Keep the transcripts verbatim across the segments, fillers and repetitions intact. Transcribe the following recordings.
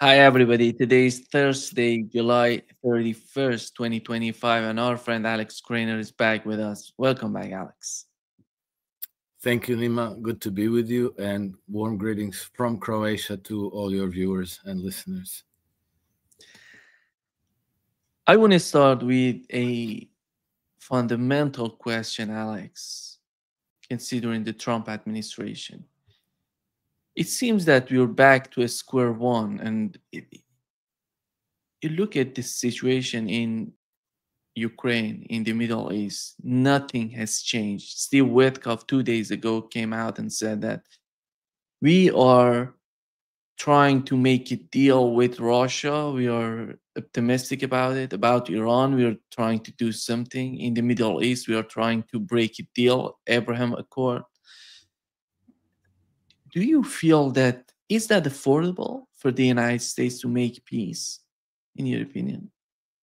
Hi, everybody. Today is Thursday, July thirty-first, twenty twenty-five, and our friend Alex Krainer is back with us. Welcome back, Alex. Thank you, Nima. Good to be with you, and warm greetings from Croatia to all your viewers and listeners. I want to start with a fundamental question, Alex, considering the Trump administration. It seems that we're back to a square one, and it, you look at this situation in Ukraine, in the Middle East, nothing has changed. Steve Witkoff two days ago came out and said that we are trying to make a deal with Russia. We are optimistic about it. About Iran, we are trying to do something. In the Middle East, we are trying to break a deal, Abraham Accord. Do you feel that is that affordable for the United States to make peace, in your opinion?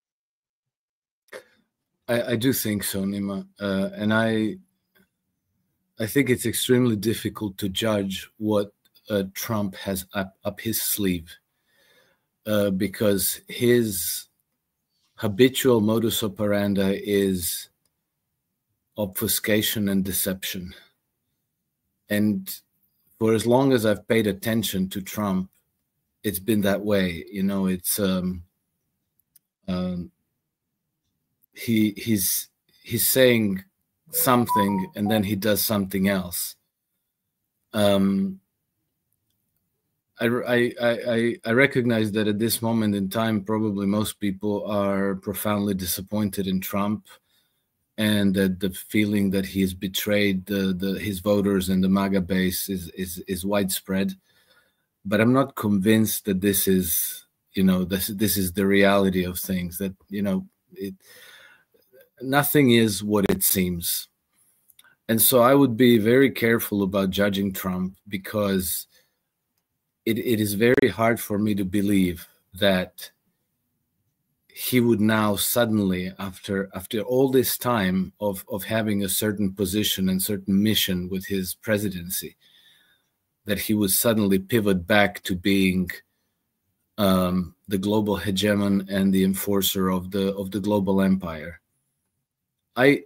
I, I do think so, Nima, uh, and I I think it's extremely difficult to judge what uh, Trump has up, up his sleeve uh, because his habitual modus operandi is obfuscation and deception. And for as long as I've paid attention to Trump, it's been that way. You know, it's um, um, he he's he's saying something and then he does something else. Um, I, I, I, I recognize that at this moment in time, probably most people are profoundly disappointed in Trump, and that the feeling that he's betrayed the, the his voters and the MAGA base is, is is widespread. But I'm not convinced that this is, you know, this this is the reality of things. That, you know, it, nothing is what it seems. And so I would be very careful about judging Trump, because it, it is very hard for me to believe that he would now suddenly, after after all this time of, of having a certain position and certain mission with his presidency, that he would suddenly pivot back to being um, the global hegemon and the enforcer of the of the global empire. I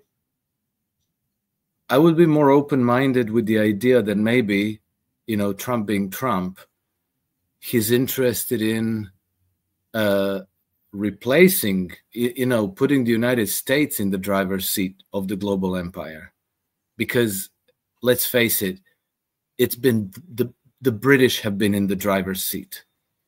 I would be more open-minded with the idea that maybe, you know, Trump being Trump, he's interested in uh, replacing, you know, putting the United States in the driver's seat of the global empire. Because let's face it, it's been the, the British have been in the driver's seat.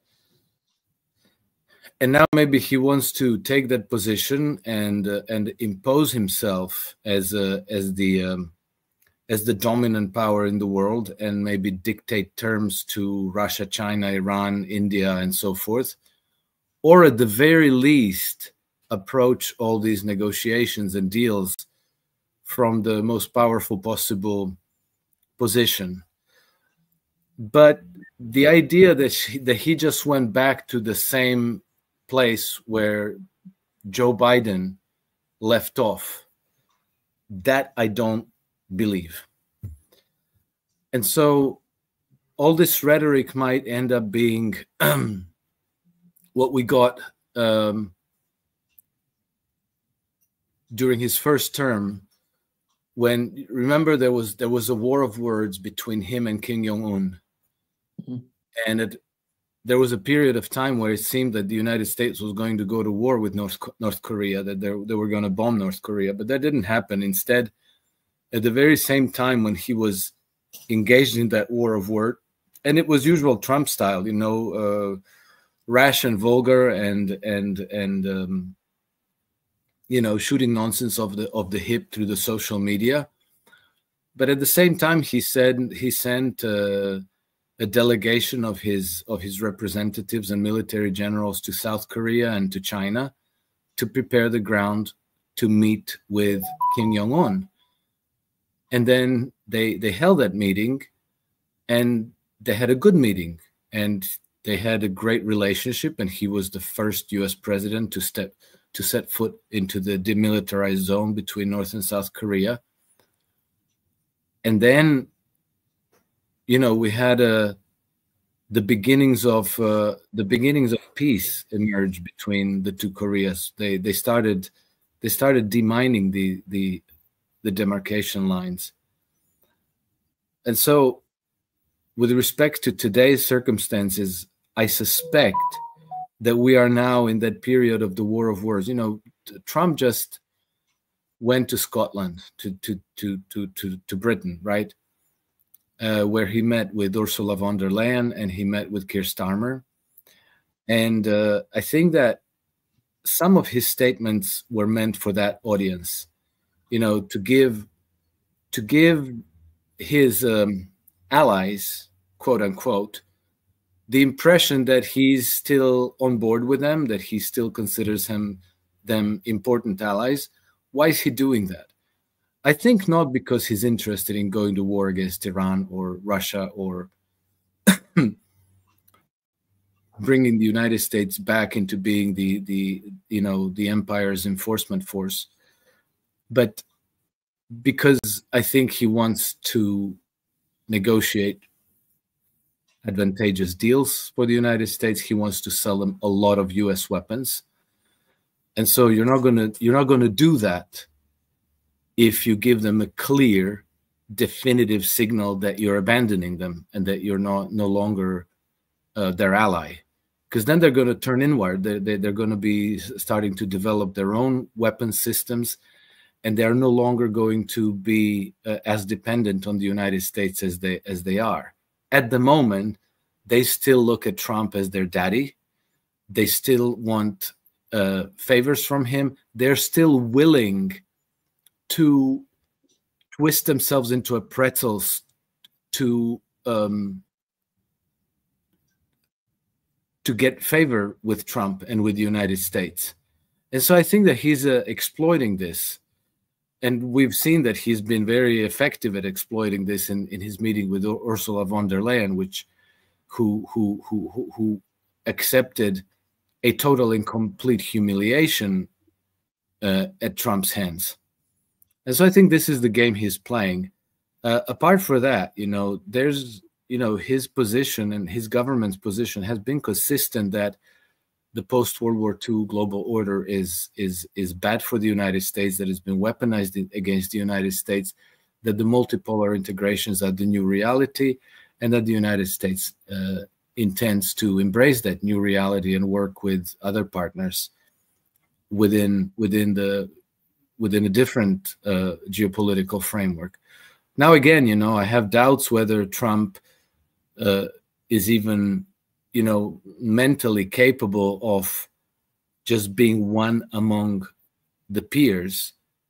And now maybe he wants to take that position and uh, and impose himself as uh, as the um, as the dominant power in the world, and maybe dictate terms to Russia, China, Iran, India, and so forth, or at the very least approach all these negotiations and deals from the most powerful possible position. But the idea that she, that he just went back to the same place where Joe Biden left off, that I don't believe. And so all this rhetoric might end up being what we got um, during his first term, when, remember, there was there was a war of words between him and Kim Jong-un. Mm-hmm. And it, there was a period of time where it seemed that the United States was going to go to war with North, North Korea, that they, they were going to bomb North Korea. But that didn't happen. Instead, at the very same time when he was engaged in that war of word, and it was usual Trump style, you know, uh, rash and vulgar, and and and um, you know, shooting nonsense of the of the hip through the social media. But at the same time, he said he sent uh, a delegation of his of his representatives and military generals to South Korea and to China to prepare the ground to meet with Kim Jong-un. And then they they held that meeting, and they had a good meeting, and they had a great relationship. And he was the first U S president to step to set foot into the demilitarized zone between North and South Korea. And then, you know, we had a the beginnings of uh, the beginnings of peace emerged between the two Koreas. They they started they started demining the the the demarcation lines. And so, with respect to today's circumstances, I suspect that we are now in that period of the war of words. You know, Trump just went to Scotland, to to to to to, to Britain, right, uh, where he met with Ursula von der Leyen and he met with Keir Starmer. And uh, I think that some of his statements were meant for that audience, you know, to give to give his um, allies, quote unquote, the impression that he's still on board with them, that he still considers him them important allies. Why is he doing that? I think not because he's interested in going to war against Iran or Russia or bringing the United States back into being the the you know the empire's enforcement force, but because I think he wants to negotiate advantageous deals for the United States. He wants to sell them a lot of U S weapons. And so you're not going to you're not going to do that if you give them a clear, definitive signal that you're abandoning them and that you're not no longer uh, their ally. Because then they're going to turn inward. They're, they're going to be starting to develop their own weapon systems, and they're no longer going to be uh, as dependent on the United States as they as they are. At the moment, they still look at Trump as their daddy. They still want uh, favors from him. They're still willing to twist themselves into a pretzel to um, to get favor with Trump and with the United States. And so I think that he's uh, exploiting this. And we've seen that he's been very effective at exploiting this in, in his meeting with Ursula von der Leyen, which who who who who accepted a total and complete humiliation uh, at Trump's hands. And so I think this is the game he's playing. Uh, apart from that, you know, there's you know his position and his government's position has been consistent that the post-World War Two global order is is is bad for the United States, that has been weaponized against the United States, that the multipolar integrations are the new reality, and that the United States uh, intends to embrace that new reality and work with other partners within within the within a different uh, geopolitical framework. Now, again, you know, I have doubts whether Trump uh, is even you know, mentally capable of just being one among the peers,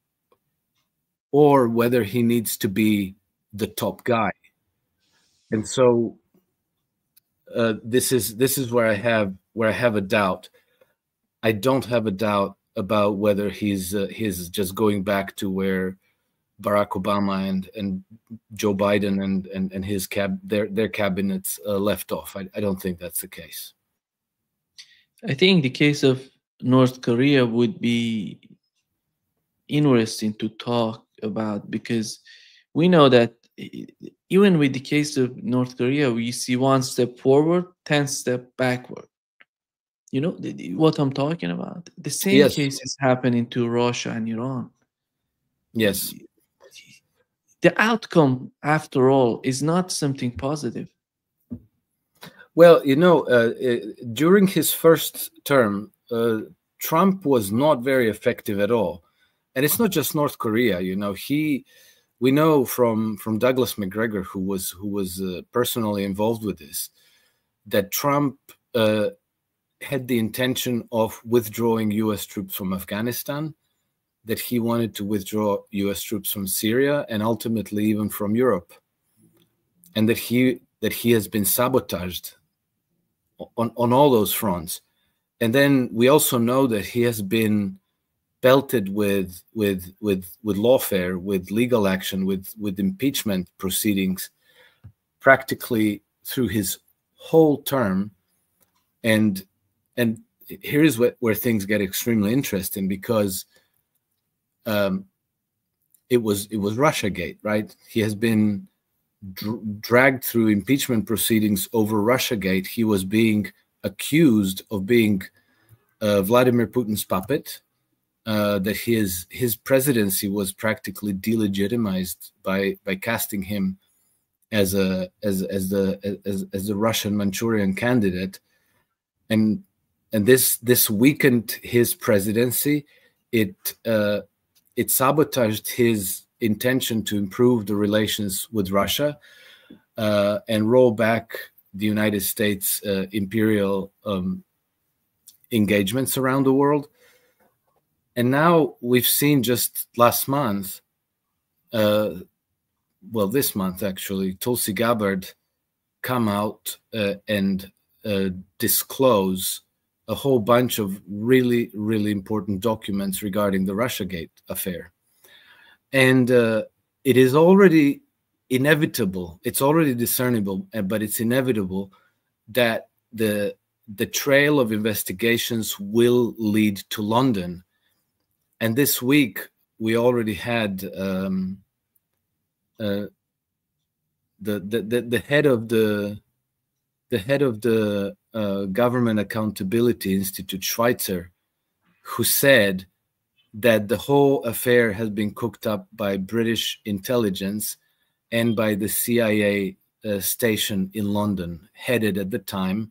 or whether he needs to be the top guy. And so uh, this is this is where I have where I have a doubt. I don't have a doubt about whether he's uh, he's just going back to where Barack Obama and and Joe Biden and and, and his cab their their cabinets uh, left off. I, I don't think that's the case. I think the case of North Korea would be interesting to talk about, because we know that even with the case of North Korea, we see one step forward, ten step backward. You know what I'm talking about? The same Yes. case is happening to Russia and Iran. Yes. The outcome, after all, is not something positive. Well, you know, uh, during his first term, uh, Trump was not very effective at all. And it's not just North Korea. You know, he, we know from from Douglas Macgregor, who was who was uh, personally involved with this, that Trump uh, had the intention of withdrawing U S troops from Afghanistan, that he wanted to withdraw U S troops from Syria and ultimately even from Europe, and that he that he has been sabotaged on, on all those fronts. And then we also know that he has been belted with with with with lawfare, with legal action, with with impeachment proceedings practically through his whole term. And and here is what, where things get extremely interesting, because Um, it was it was Russiagate, right? He has been dr dragged through impeachment proceedings over Russiagate. He was being accused of being uh, Vladimir Putin's puppet, uh, that his his presidency was practically delegitimized by by casting him as a as as the as as the Russian Manchurian candidate, and and this this weakened his presidency. It uh, it sabotaged his intention to improve the relations with Russia uh, and roll back the United States uh, imperial um, engagements around the world. And now we've seen just last month, uh, well, this month actually, Tulsi Gabbard come out uh, and uh, disclose a whole bunch of really, really important documents regarding the Russiagate affair. And uh, it is already inevitable, it's already discernible, but it's inevitable that the, the trail of investigations will lead to London. And this week, we already had um, uh, the, the, the, the head of the, the head of the uh, Government Accountability Institute, Schweitzer, who said that the whole affair has been cooked up by British intelligence and by the C I A uh, station in London, headed at the time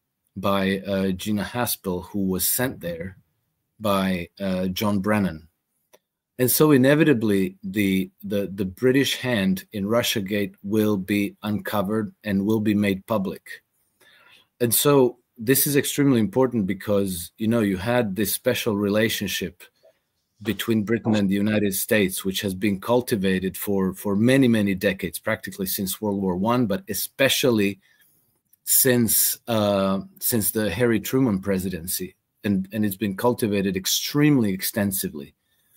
by uh, Gina Haspel, who was sent there by uh, John Brennan. And so inevitably, the, the, the British hand in Russiagate will be uncovered and will be made public. And so this is extremely important because, you know, you had this special relationship between Britain and the United States, which has been cultivated for, for many, many decades, practically since World War One, but especially since, uh, since the Harry Truman presidency. And, and it's been cultivated extremely extensively.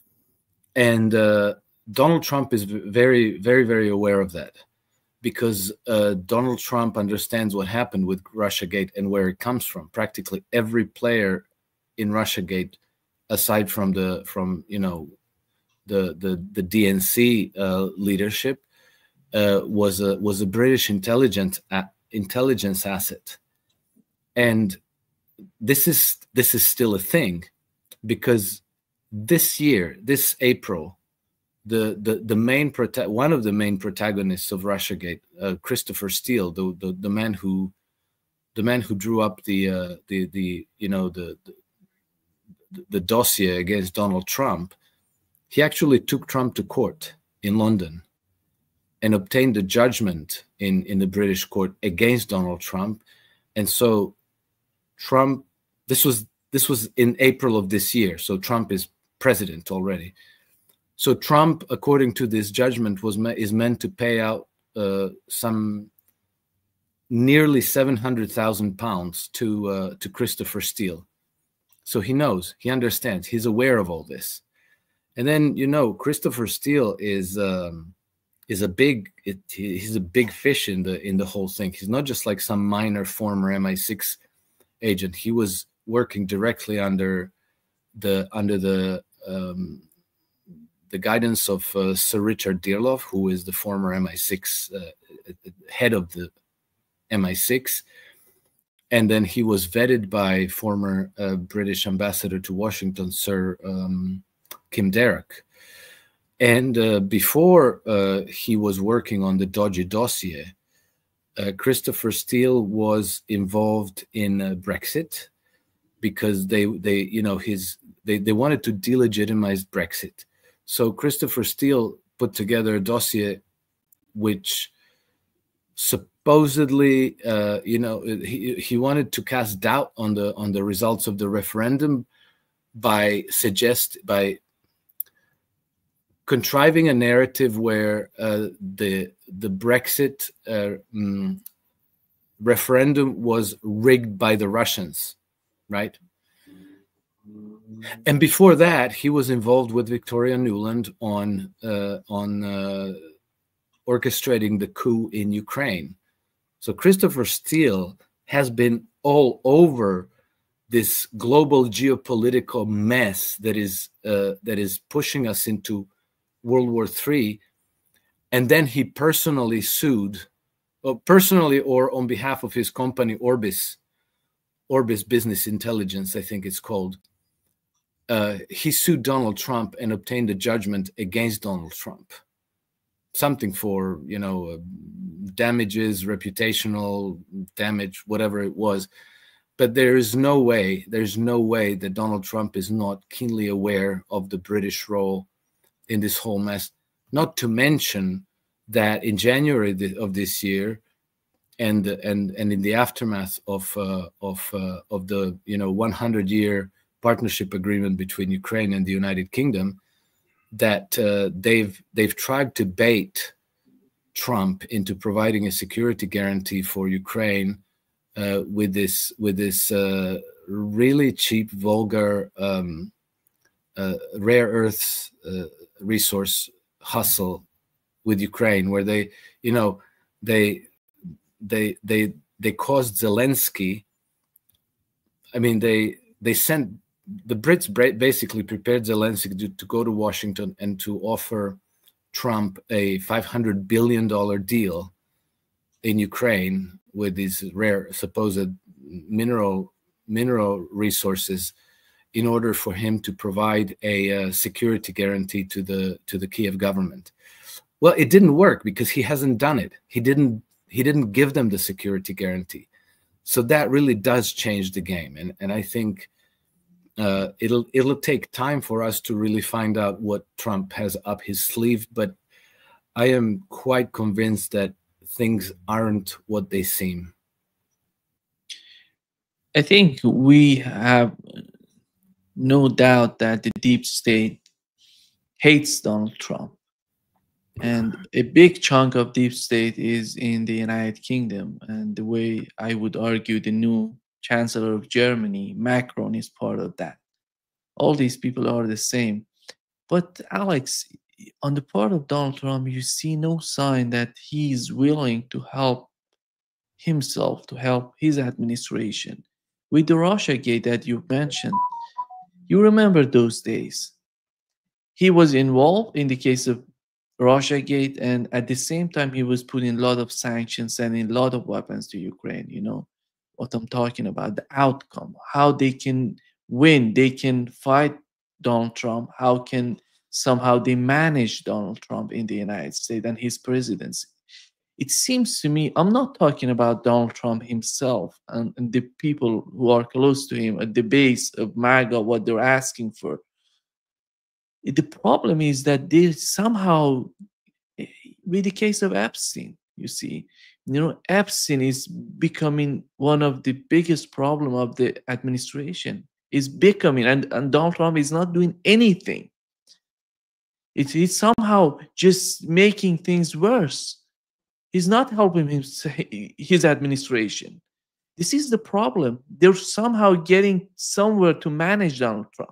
And uh, Donald Trump is very, very, very aware of that, because uh, Donald Trump understands what happened with Russiagate and where it comes from. Practically every player in Russiagate, aside from the from you know the the the D N C uh, leadership, uh, was a was a British intelligence uh, intelligence asset, and this is this is still a thing, because this year, this April, the the the main prota- one of the main protagonists of Russiagate, uh, Christopher Steele, the, the the man who the man who drew up the uh, the the you know the, the the dossier against Donald Trump, he actually took Trump to court in London and obtained a judgment in, in the British court against Donald Trump. And so Trump, this was, this was in April of this year. So Trump is president already. So Trump, according to this judgment, was is meant to pay out uh, some nearly seven hundred thousand pounds to, uh, to Christopher Steele. So he knows, he understands, he's aware of all this. And then, you know, Christopher Steele is um, is a big, it, he's a big fish in the in the whole thing. He's not just like some minor former M I six agent. He was working directly under the under the um, the guidance of uh, Sir Richard Dearlove, who is the former M I six uh, head of the M I six. And then he was vetted by former uh, British ambassador to Washington, Sir um, Kim Darroch. And uh, before uh, he was working on the dodgy dossier, uh, Christopher Steele was involved in uh, Brexit, because they, they, you know, his they, they wanted to delegitimize Brexit. So Christopher Steele put together a dossier which supposedly, uh, you know, he, he wanted to cast doubt on the on the results of the referendum by suggest by contriving a narrative where uh, the the Brexit uh, mm, referendum was rigged by the Russians, right? And before that, he was involved with Victoria Nuland on uh, on uh, orchestrating the coup in Ukraine. So Christopher Steele has been all over this global geopolitical mess that is uh, that is pushing us into World War Three, and then he personally sued, well, personally or on behalf of his company Orbis, Orbis Business Intelligence, I think it's called. Uh, he sued Donald Trump and obtained a judgment against Donald Trump, something for, you know, uh, damages, reputational damage, whatever it was. But there is no way, there's no way that Donald Trump is not keenly aware of the British role in this whole mess. Not to mention that in January of this year, and and and in the aftermath of uh, of uh, of the you know one hundred year partnership agreement between Ukraine and the United Kingdom, that uh, they've they've tried to bait Trump into providing a security guarantee for Ukraine uh, with this with this uh, really cheap, vulgar, um, uh, rare earths uh, resource hustle with Ukraine, where they, you know, they they they they caused Zelensky. I mean, they they sent the Brits basically prepared Zelensky to, to go to Washington and to offer Trump a five hundred billion dollar deal in Ukraine with these rare supposed mineral mineral resources, in order for him to provide a uh, security guarantee to the to the Kiev government. Well, it didn't work because he hasn't done it. He didn't he didn't give them the security guarantee. So that really does change the game, and and I think uh, it'll it'll take time for us to really find out what Trump has up his sleeve. But I am quite convinced that things aren't what they seem. I think we have no doubt that the deep state hates Donald Trump. And a big chunk of deep state is in the United Kingdom. And the way I would argue the new Chancellor of Germany, Macron, is part of that. All these people are the same. But Alex, on the part of Donald Trump, you see no sign that he's willing to help himself, to help his administration. With the Russiagate that you mentioned, you remember those days. He was involved in the case of Russiagate, and at the same time, he was putting a lot of sanctions, sending a lot of weapons to Ukraine. You know what I'm talking about, the outcome, how they can win, they can fight Donald Trump, how can somehow they manage Donald Trump in the United States and his presidency. It seems to me, I'm not talking about Donald Trump himself and, and the people who are close to him at the base of MAGA, what they're asking for. The problem is that they somehow, with the case of Epstein, you see, you know, Epstein is becoming one of the biggest problem of the administration. Is becoming, and, and Donald Trump is not doing anything. It's, it's somehow just making things worse. He's not helping him, his administration. This is the problem. They're somehow getting somewhere to manage Donald Trump.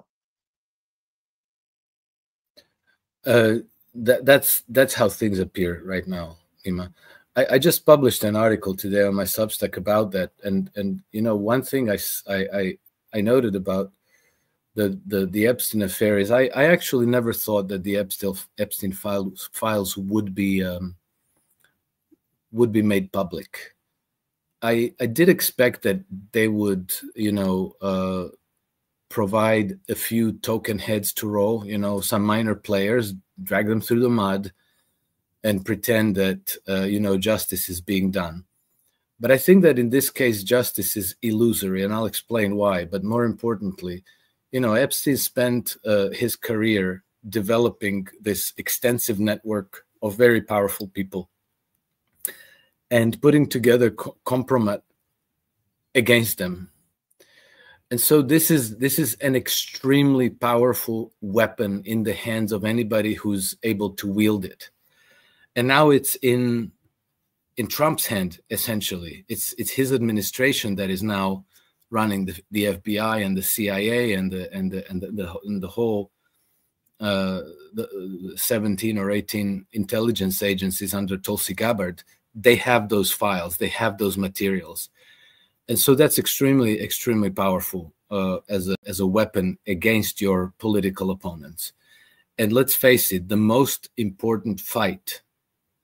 Uh, that, that's that's how things appear right now, Ima. I, I just published an article today on my Substack about that, and and you know, one thing I I I noted about the the the Epstein affair is I I actually never thought that the Epstein Epstein files files would be um, would be made public. I I did expect that they would, you know, uh, provide a few token heads to roll, you know, some minor players, drag them through the mud, and pretend that uh, you know, justice is being done. But I think that in this case, justice is illusory, and I'll explain why. But more importantly, you know, Epstein spent uh, his career developing this extensive network of very powerful people and putting together co compromise against them. And so this is this is an extremely powerful weapon in the hands of anybody who's able to wield it. And now it's in in Trump's hand, essentially. It's it's his administration that is now running the, the F B I and the C I A and the and the and the, the, and the whole uh, the seventeen or eighteen intelligence agencies under Tulsi Gabbard. They have those files, they have those materials, and so that's extremely extremely powerful uh, as a as a weapon against your political opponents. And let's face it, the most important fight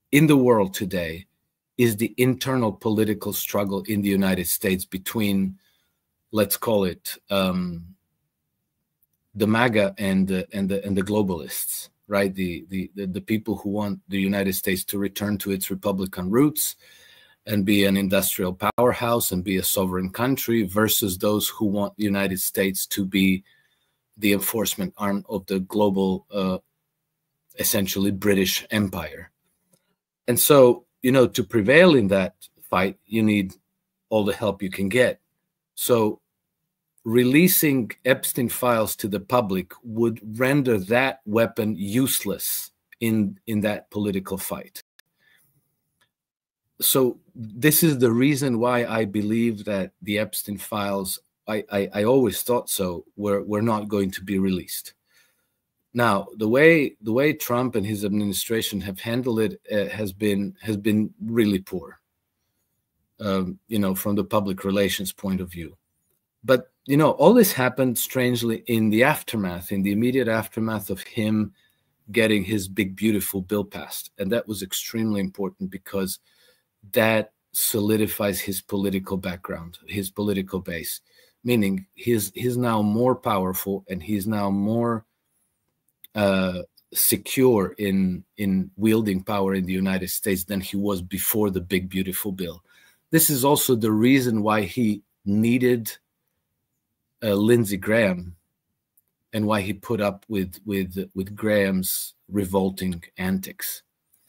in the world today is the internal political struggle in the United States between, let's call it, um, the MAGA and the, and the and the globalists, right? The, the the the people who want the United States to return to its Republican roots and be an industrial powerhouse and be a sovereign country, versus those who want the United States to be the enforcement arm of the global, uh, essentially British Empire. And so, you know, to prevail in that fight, you need all the help you can get. So releasing Epstein files to the public would render that weapon useless in, in that political fight. So this is the reason why I believe that the Epstein files, I, I, I always thought so, were, were not going to be released. Now, the way the way Trump and his administration have handled it uh, has been has been really poor, um, you know, from the public relations point of view. But, you know, all this happened strangely in the aftermath, in the immediate aftermath of him getting his big, beautiful bill passed. And that was extremely important because that solidifies his political background, his political base, meaning he's, he's now more powerful and he's now more uh, secure in, in wielding power in the United States than he was before the big, beautiful bill. This is also the reason why he needed uh, Lindsey Graham and why he put up with, with, with Graham's revolting antics.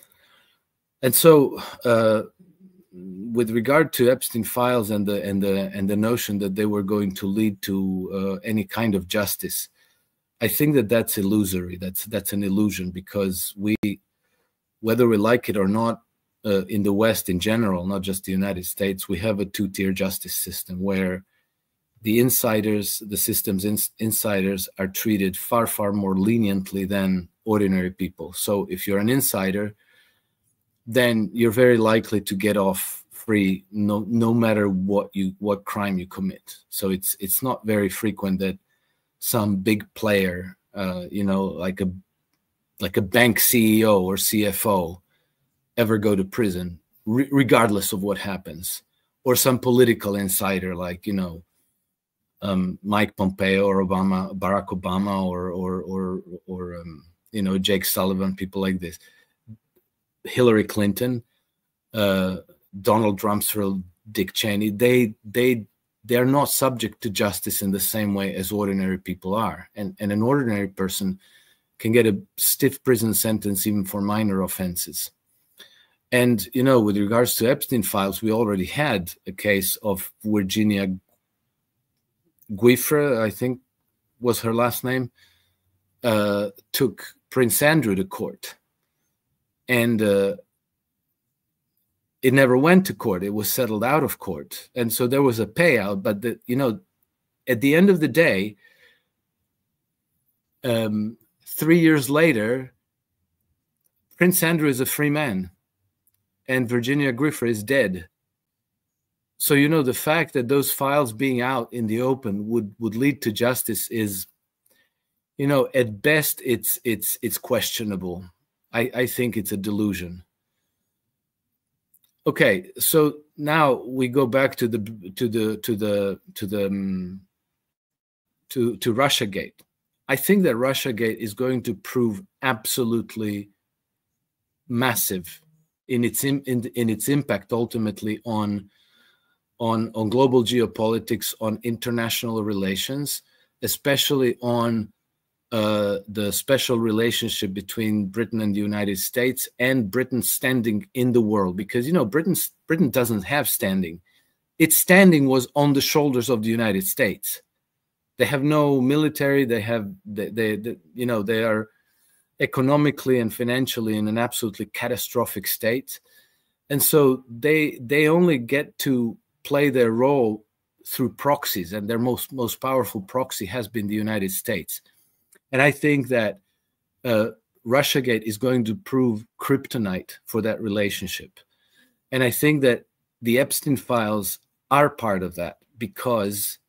And so, uh, with regard to Epstein files and the and the and the notion that they were going to lead to uh, any kind of justice, I think that that's illusory. That's that's an illusion, because we, whether we like it or not, uh, in the West in general, not just the United States, we have a two-tier justice system where the insiders, the system's ins insiders, are treated far far more leniently than ordinary people. So if you're an insider, then you're very likely to get off free, no no matter what you what crime you commit. So it's it's not very frequent that some big player, uh, you know, like a like a bank C E O or C F O, ever go to prison, re regardless of what happens, or some political insider like, you know, um, Mike Pompeo or Obama, Barack Obama, or or or or um, you know, Jake Sullivan, people like this. Hillary Clinton, uh, Donald Rumsfeld, Dick Cheney, they they they're not subject to justice in the same way as ordinary people are. And, and an ordinary person can get a stiff prison sentence even for minor offenses. And, you know, with regards to Epstein files, we already had a case of Virginia Giuffre, I think was her last name, uh, took Prince Andrew to court. And uh, it never went to court. It was settled out of court. And so there was a payout. But, the, you know, at the end of the day, um, three years later, Prince Andrew is a free man and Virginia Giuffre is dead. So, you know, the fact that those files being out in the open would, would lead to justice is, you know, at best, it's, it's, it's questionable. I, I think it's a delusion. Okay, so now we go back to the to the to the to the um, to to Russiagate. I think that Russiagate is going to prove absolutely massive in its in, in, in its impact ultimately on on on global geopolitics, on international relations, especially on Uh, the special relationship between Britain and the United States and Britain's standing in the world. Because, you know, Britain's, Britain doesn't have standing. Its standing was on the shoulders of the United States. They have no military. They have, they, they, they you know, they are economically and financially in an absolutely catastrophic state. And so they, they only get to play their role through proxies, and their most, most powerful proxy has been the United States. And I think that uh, Russiagate is going to prove kryptonite for that relationship. And I think that the Epstein files are part of that, because,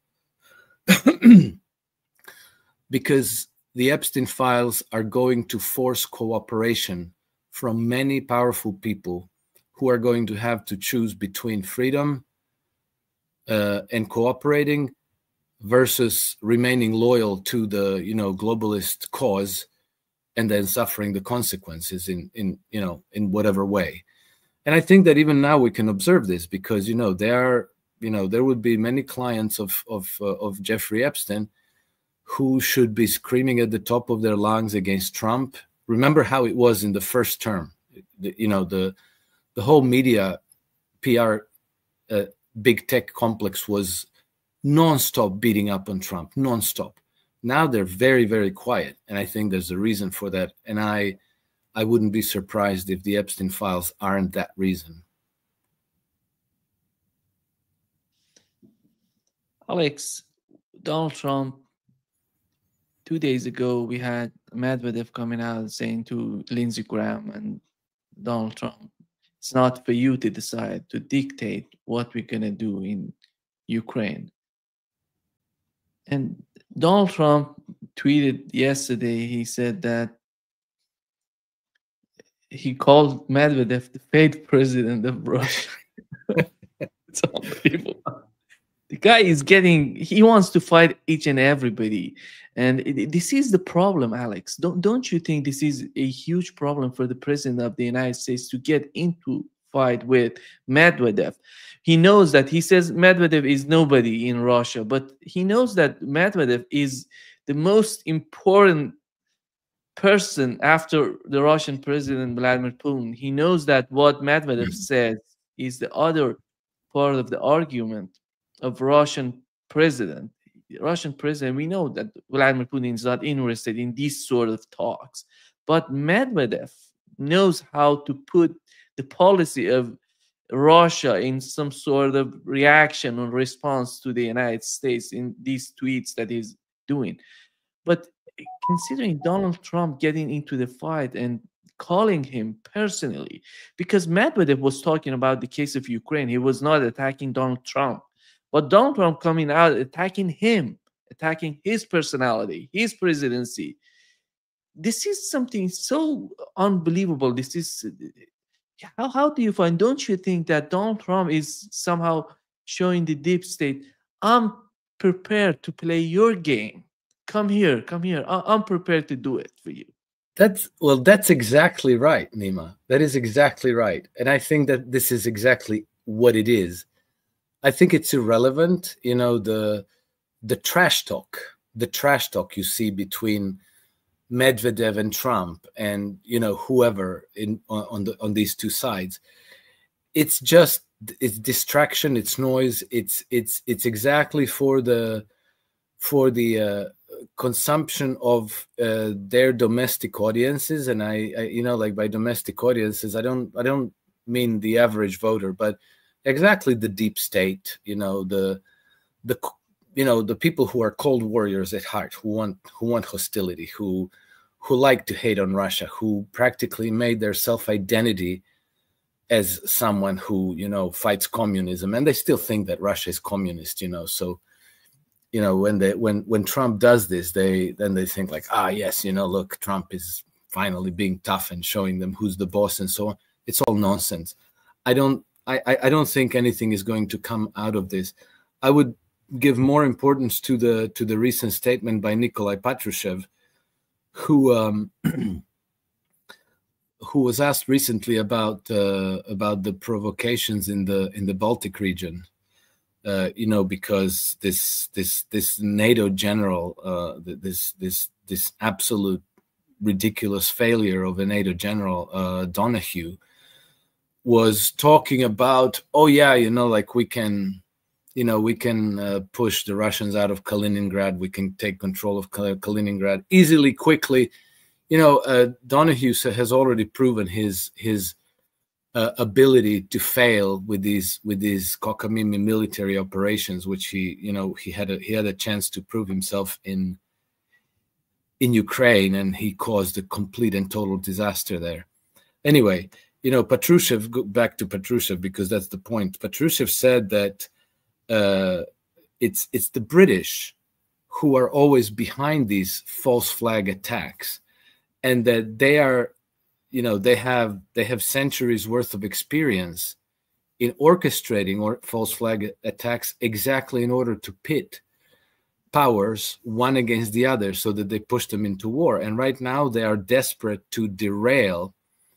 because the Epstein files are going to force cooperation from many powerful people who are going to have to choose between freedom uh, and cooperating versus remaining loyal to the, you know, globalist cause and then suffering the consequences in, in, you know, in whatever way. And I think that even now we can observe this because, you know, there are, you know, there would be many clients of, of, uh, of Jeffrey Epstein who should be screaming at the top of their lungs against Trump. Remember how it was in the first term, the, you know, the, the whole media P R uh, big tech complex was nonstop beating up on Trump, nonstop. Now they're very, very quiet. And I think there's a reason for that. And I, I wouldn't be surprised if the Epstein files aren't that reason. Alex, Donald Trump, two days ago, we had Medvedev coming out saying to Lindsey Graham and Donald Trump, it's not for you to decide, to dictate what we're going to do in Ukraine. And Donald Trump tweeted yesterday, he said that he called Medvedev the fake president of Russia. It's unbelievable. The guy is getting, he wants to fight each and everybody. And it, this is the problem, Alex. Don't, don't you think this is a huge problem for the president of the United States to get into fight with Medvedev? He knows that, he says Medvedev is nobody in Russia, but he knows that Medvedev is the most important person after the Russian president, Vladimir Putin. He knows that what Medvedev says is the other part of the argument of Russian president. Russian president, we know that Vladimir Putin is not interested in these sort of talks, but Medvedev knows how to put the policy of Russia in some sort of reaction or response to the United States in these tweets that he's doing. But considering Donald Trump getting into the fight and calling him personally, because Medvedev was talking about the case of Ukraine, he was not attacking Donald Trump. But Donald Trump coming out, attacking him, attacking his personality, his presidency. This is something so unbelievable. This is, how, how do you find, don't you think that Donald Trump is somehow showing the deep state, I'm prepared to play your game. Come here, come here. I'm prepared to do it for you. That's, well, that's exactly right, Nima. That is exactly right. And I think that this is exactly what it is. I think it's irrelevant, you know, the the trash talk, the trash talk you see between Medvedev and Trump and, you know, whoever in on the on these two sides. It's just, it's distraction, it's noise, it's it's it's exactly for the for the uh, consumption of uh, their domestic audiences. And I, I, you know, like by domestic audiences, I don't I don't mean the average voter, but exactly the deep state, you know, the the you know, the people who are cold warriors at heart, who want who want hostility, who who like to hate on Russia, who practically made their self-identity as someone who, you know, fights communism, and they still think that Russia is communist, you know. So, you know, when they when when Trump does this, they then they think like, ah, yes, you know, look, Trump is finally being tough and showing them who's the boss and so on. It's all nonsense. I don't I, I don't think anything is going to come out of this. I would give more importance to the to the recent statement by Nikolai Patrushev, who um, who was asked recently about uh, about the provocations in the in the Baltic region. Uh, you know, because this this this NATO general, uh, this this this absolute ridiculous failure of a NATO general, uh, Donahue, was talking about, oh yeah, you know, like we can, you know, we can uh, push the Russians out of Kaliningrad. We can take control of Kal Kaliningrad easily, quickly. You know, uh, Donahue has already proven his his uh, ability to fail with these with these cockamamie military operations, which he, you know, he had a he had a chance to prove himself in in Ukraine, and he caused a complete and total disaster there. Anyway. You know, Patrushev, go back to Patrushev because that's the point. Patrushev said that uh, it's it's the British who are always behind these false flag attacks, and that they are, you know, they have they have centuries worth of experience in orchestrating or false flag attacks exactly in order to pit powers one against the other so that they push them into war. And right now they are desperate to derail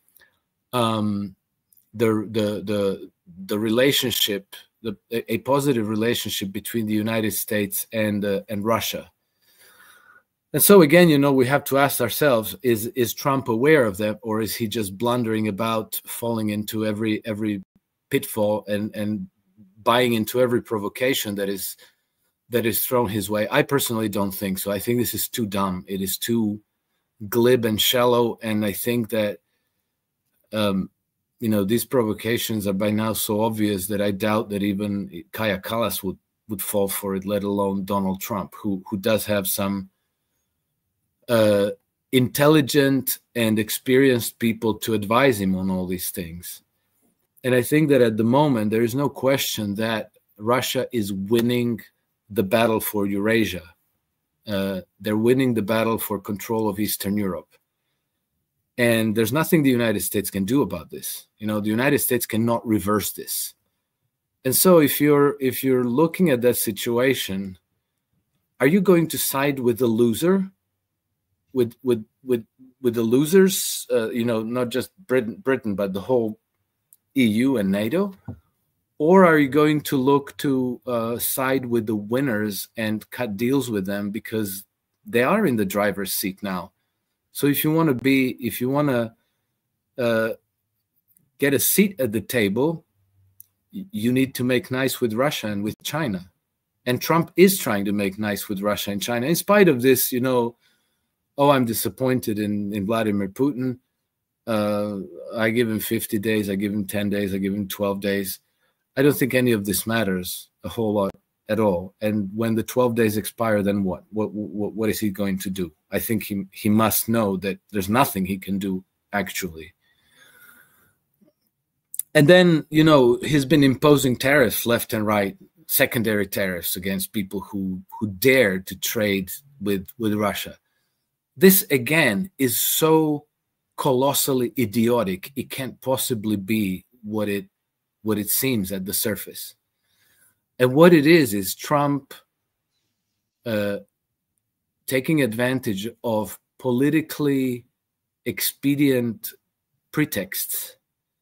um, the, the, the, the relationship, the, a positive relationship between the United States and, uh, and Russia. And so again, you know, we have to ask ourselves, is, is Trump aware of that, or is he just blundering about, falling into every, every pitfall and, and buying into every provocation that is that is thrown his way? I personally don't think so. I think this is too dumb. It is too glib and shallow. And I think that, um, you know, these provocations are by now so obvious that I doubt that even Kaja Kallas would, would fall for it, let alone Donald Trump, who, who does have some uh, intelligent and experienced people to advise him on all these things. And I think that at the moment, there is no question that Russia is winning the battle for Eurasia. Uh, they're winning the battle for control of Eastern Europe. And there's nothing the United States can do about this. You know, the United States cannot reverse this. And so if you're, if you're looking at that situation, are you going to side with the loser? With, with, with, with the losers, uh, you know, not just Britain, Britain, but the whole E U and NATO? Or are you going to look to uh, side with the winners and cut deals with them because they are in the driver's seat now? So if you want to be, if you want to uh, get a seat at the table, you need to make nice with Russia and with China. And Trump is trying to make nice with Russia and China. In spite of this, you know, oh, I'm disappointed in, in Vladimir Putin. Uh, I give him fifty days, I give him ten days, I give him twelve days. I don't think any of this matters a whole lot at all. And when the twelve days expire, then what? What, what, what is he going to do? I think he, he must know that there's nothing he can do, actually. And then, you know, he's been imposing tariffs left and right, secondary tariffs against people who, who dare to trade with, with Russia. This, again, is so colossally idiotic. It can't possibly be what it what it seems at the surface. And what it is is Trump uh, taking advantage of politically expedient pretexts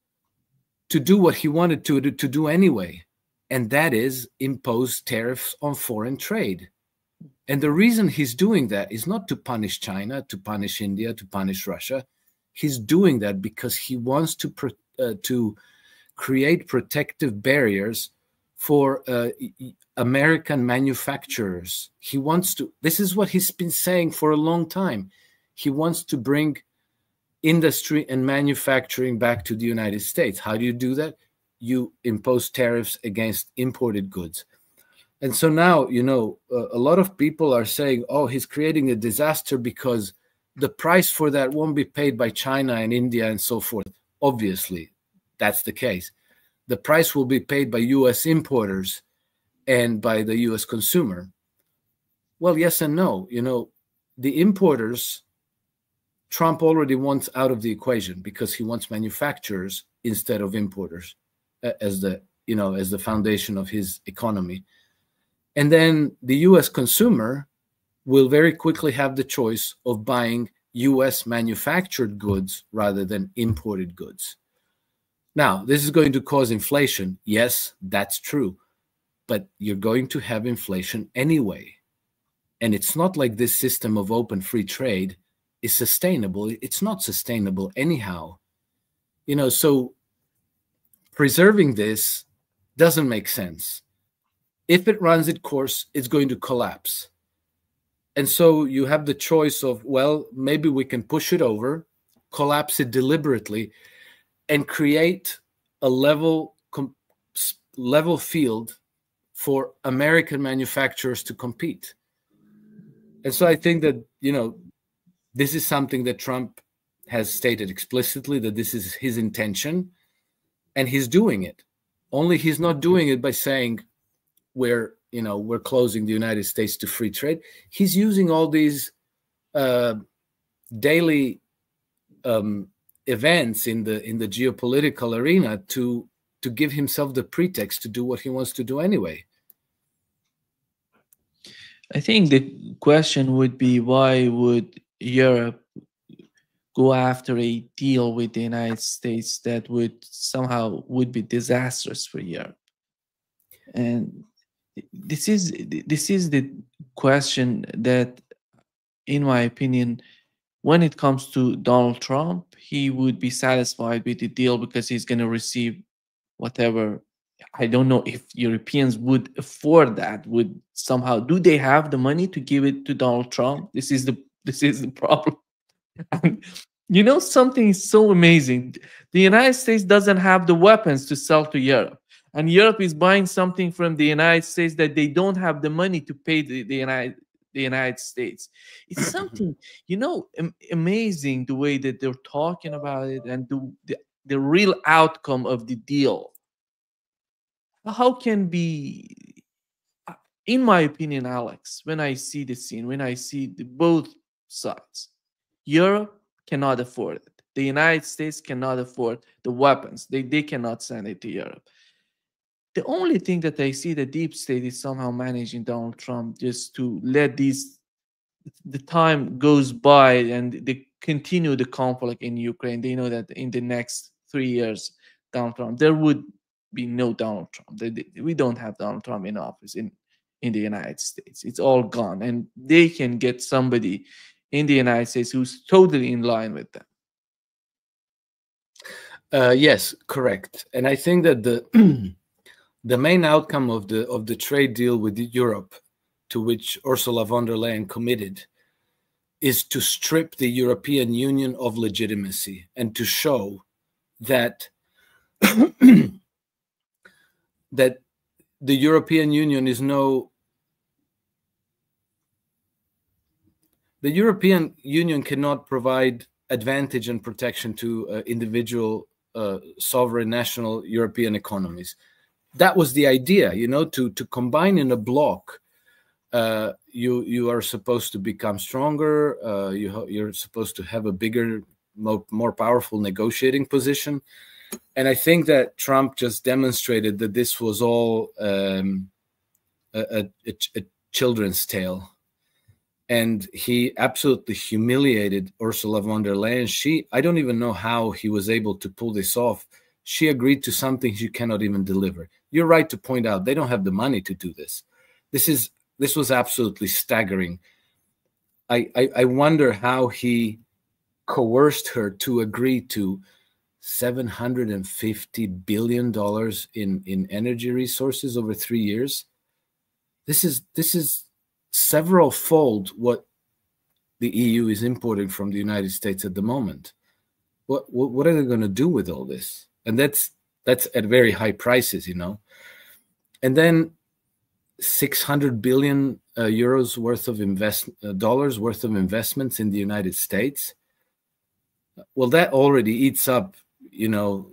to do what he wanted to, to do anyway, and that is impose tariffs on foreign trade. And the reason he's doing that is not to punish China, to punish India, to punish Russia. He's doing that because he wants to uh, to create protective barriers for uh, American manufacturers. He wants to, this is what he's been saying for a long time. He wants to bring industry and manufacturing back to the United States. How do you do that? You impose tariffs against imported goods. And so now, you know, uh, a lot of people are saying, oh, he's creating a disaster because the price for that won't be paid by China and India and so forth. Obviously, that's the case. The price will be paid by U S importers and by the U S consumer. Well, yes and no. You know, the importers, Trump already wants out of the equation because he wants manufacturers instead of importers as the, you know, as the foundation of his economy. And then the U S consumer will very quickly have the choice of buying U S manufactured goods rather than imported goods. Now, this is going to cause inflation. Yes, that's true. But you're going to have inflation anyway. And it's not like this system of open free trade is sustainable. It's not sustainable anyhow. You know, so preserving this doesn't make sense. If it runs its course, it's going to collapse. And so you have the choice of, well, maybe we can push it over, collapse it deliberately, and create a level, level field for American manufacturers to compete. And so I think that, you know, this is something that Trump has stated explicitly, that this is his intention, and he's doing it. Only he's not doing it by saying we're, you know, we're closing the United States to free trade. He's using all these uh, daily um, events in the in the geopolitical arena to to give himself the pretext to do what he wants to do anyway. I think the question would be, why would Europe go after a deal with the United States that would somehow would be disastrous for Europe? And this is this is the question that, in my opinion, when it comes to Donald Trump, he would be satisfied with the deal because he's going to receive whatever. I don't know if Europeans would afford that. Would somehow, do they have the money to give it to Donald Trump? This is the this is the problem. And you know, something so amazing. The United States doesn't have the weapons to sell to Europe, and Europe is buying something from the United States that they don't have the money to pay the, the United the United States. It's something, you know, am- amazing the way that they're talking about it, and the, the the real outcome of the deal. How can be, in my opinion, Alex, when I see the scene, when I see the both sides, Europe cannot afford it. The United States cannot afford the weapons. They, they cannot send it to Europe. The only thing that I see, the deep state is somehow managing Donald Trump just to let these, the time goes by and they continue the conflict in Ukraine. They know that in the next three years, Donald Trump, there would be no Donald Trump. They, they- we don't have Donald Trump in office in, in the United States. It's all gone. And they can get somebody in the United States who's totally in line with them. Uh, yes, correct. And I think that the the main outcome of the of the trade deal with Europe, to which Ursula von der Leyen committed, is to strip the European Union of legitimacy and to show that that the European Union is no the European Union cannot provide advantage and protection to uh, individual uh, sovereign national European economies. That was the idea, you know, to to combine in a bloc. Uh, you you are supposed to become stronger. Uh, you you're supposed to have a bigger, more, more powerful negotiating position. And I think that Trump just demonstrated that this was all um, a, a, a children's tale. And he absolutely humiliated Ursula von der Leyen. She, I don't even know how he was able to pull this off. She agreed to something she cannot even deliver. You're right to point out they don't have the money to do this. This is this was absolutely staggering. I, I, I wonder how he coerced her to agree to seven hundred fifty billion dollars in, in energy resources over three years. This is this is several fold what the E U is importing from the United States at the moment. What what, what are they going to do with all this? And that's that's at very high prices, you know. And then six hundred billion uh, euros worth of invest uh, dollars worth of investments in the United States. Well, that already eats up, you know,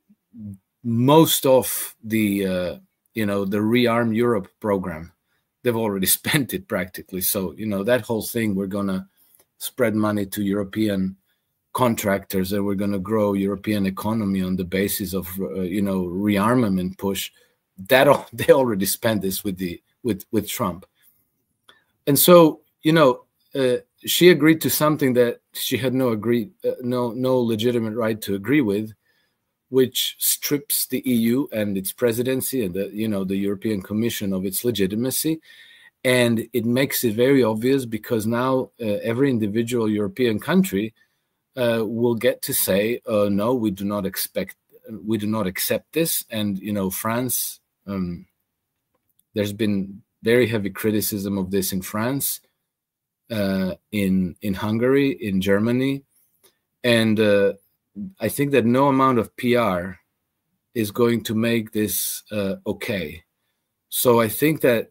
most of the uh, you know the Rearm Europe program. They've already spent it practically. So, you know, that whole thing, we're going to spread money to European contractors and we're going to grow European economy on the basis of, uh, you know, rearmament push. That all, they already spent this with the with with Trump. And so, you know, uh, she agreed to something that she had no agree uh, no no legitimate right to agree with, which strips the E U and its presidency and the, you know, the European Commission of its legitimacy. And it makes it very obvious because now uh, every individual European country uh, will get to say, uh, no, we do not expect, we do not accept this. And, you know, France, um, there's been very heavy criticism of this in France, uh, in, in Hungary, in Germany. And, uh, I think that no amount of P R is going to make this uh, okay. So I think that,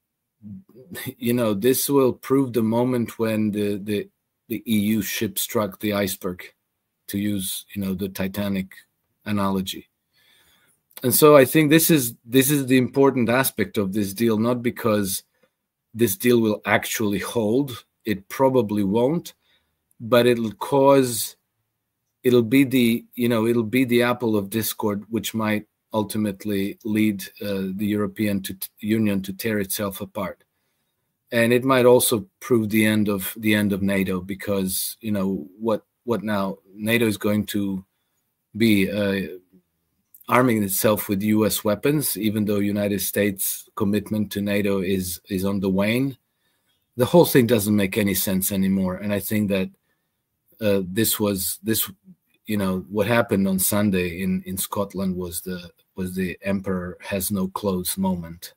you know, this will prove the moment when the, the, the E U ship struck the iceberg, to use, you know, the Titanic analogy. And so I think this is, this is the important aspect of this deal, not because this deal will actually hold. It probably won't, but it'll cause it'll be the you know it'll be the apple of discord, which might ultimately lead uh, the European to, Union to tear itself apart. And it might also prove the end of the end of NATO, because you know what what now NATO is going to be uh, arming itself with U S weapons, even though United States commitment to NATO is is on the wane. The whole thing doesn't make any sense anymore. And I think that uh, this was this you know what happened on Sunday in in Scotland was the was the emperor has no clothes moment.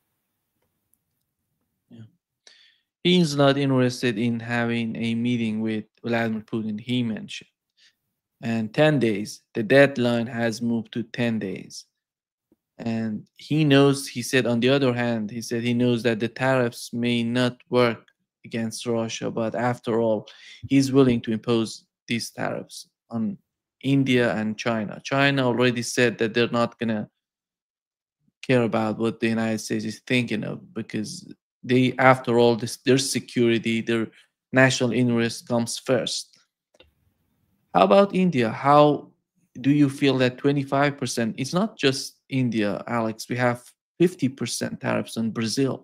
He's not interested in having a meeting with Vladimir Putin, he mentioned. And ten days, the deadline has moved to ten days. And he knows, he said, on the other hand, he said he knows that the tariffs may not work against Russia, but after all, he's willing to impose these tariffs on India and China. China already said that they're not going to care about what the United States is thinking of, because they, after all, this, their security, their national interest comes first. How about India? How do you feel that twenty-five percent, it's not just India, Alex, we have fifty percent tariffs on Brazil.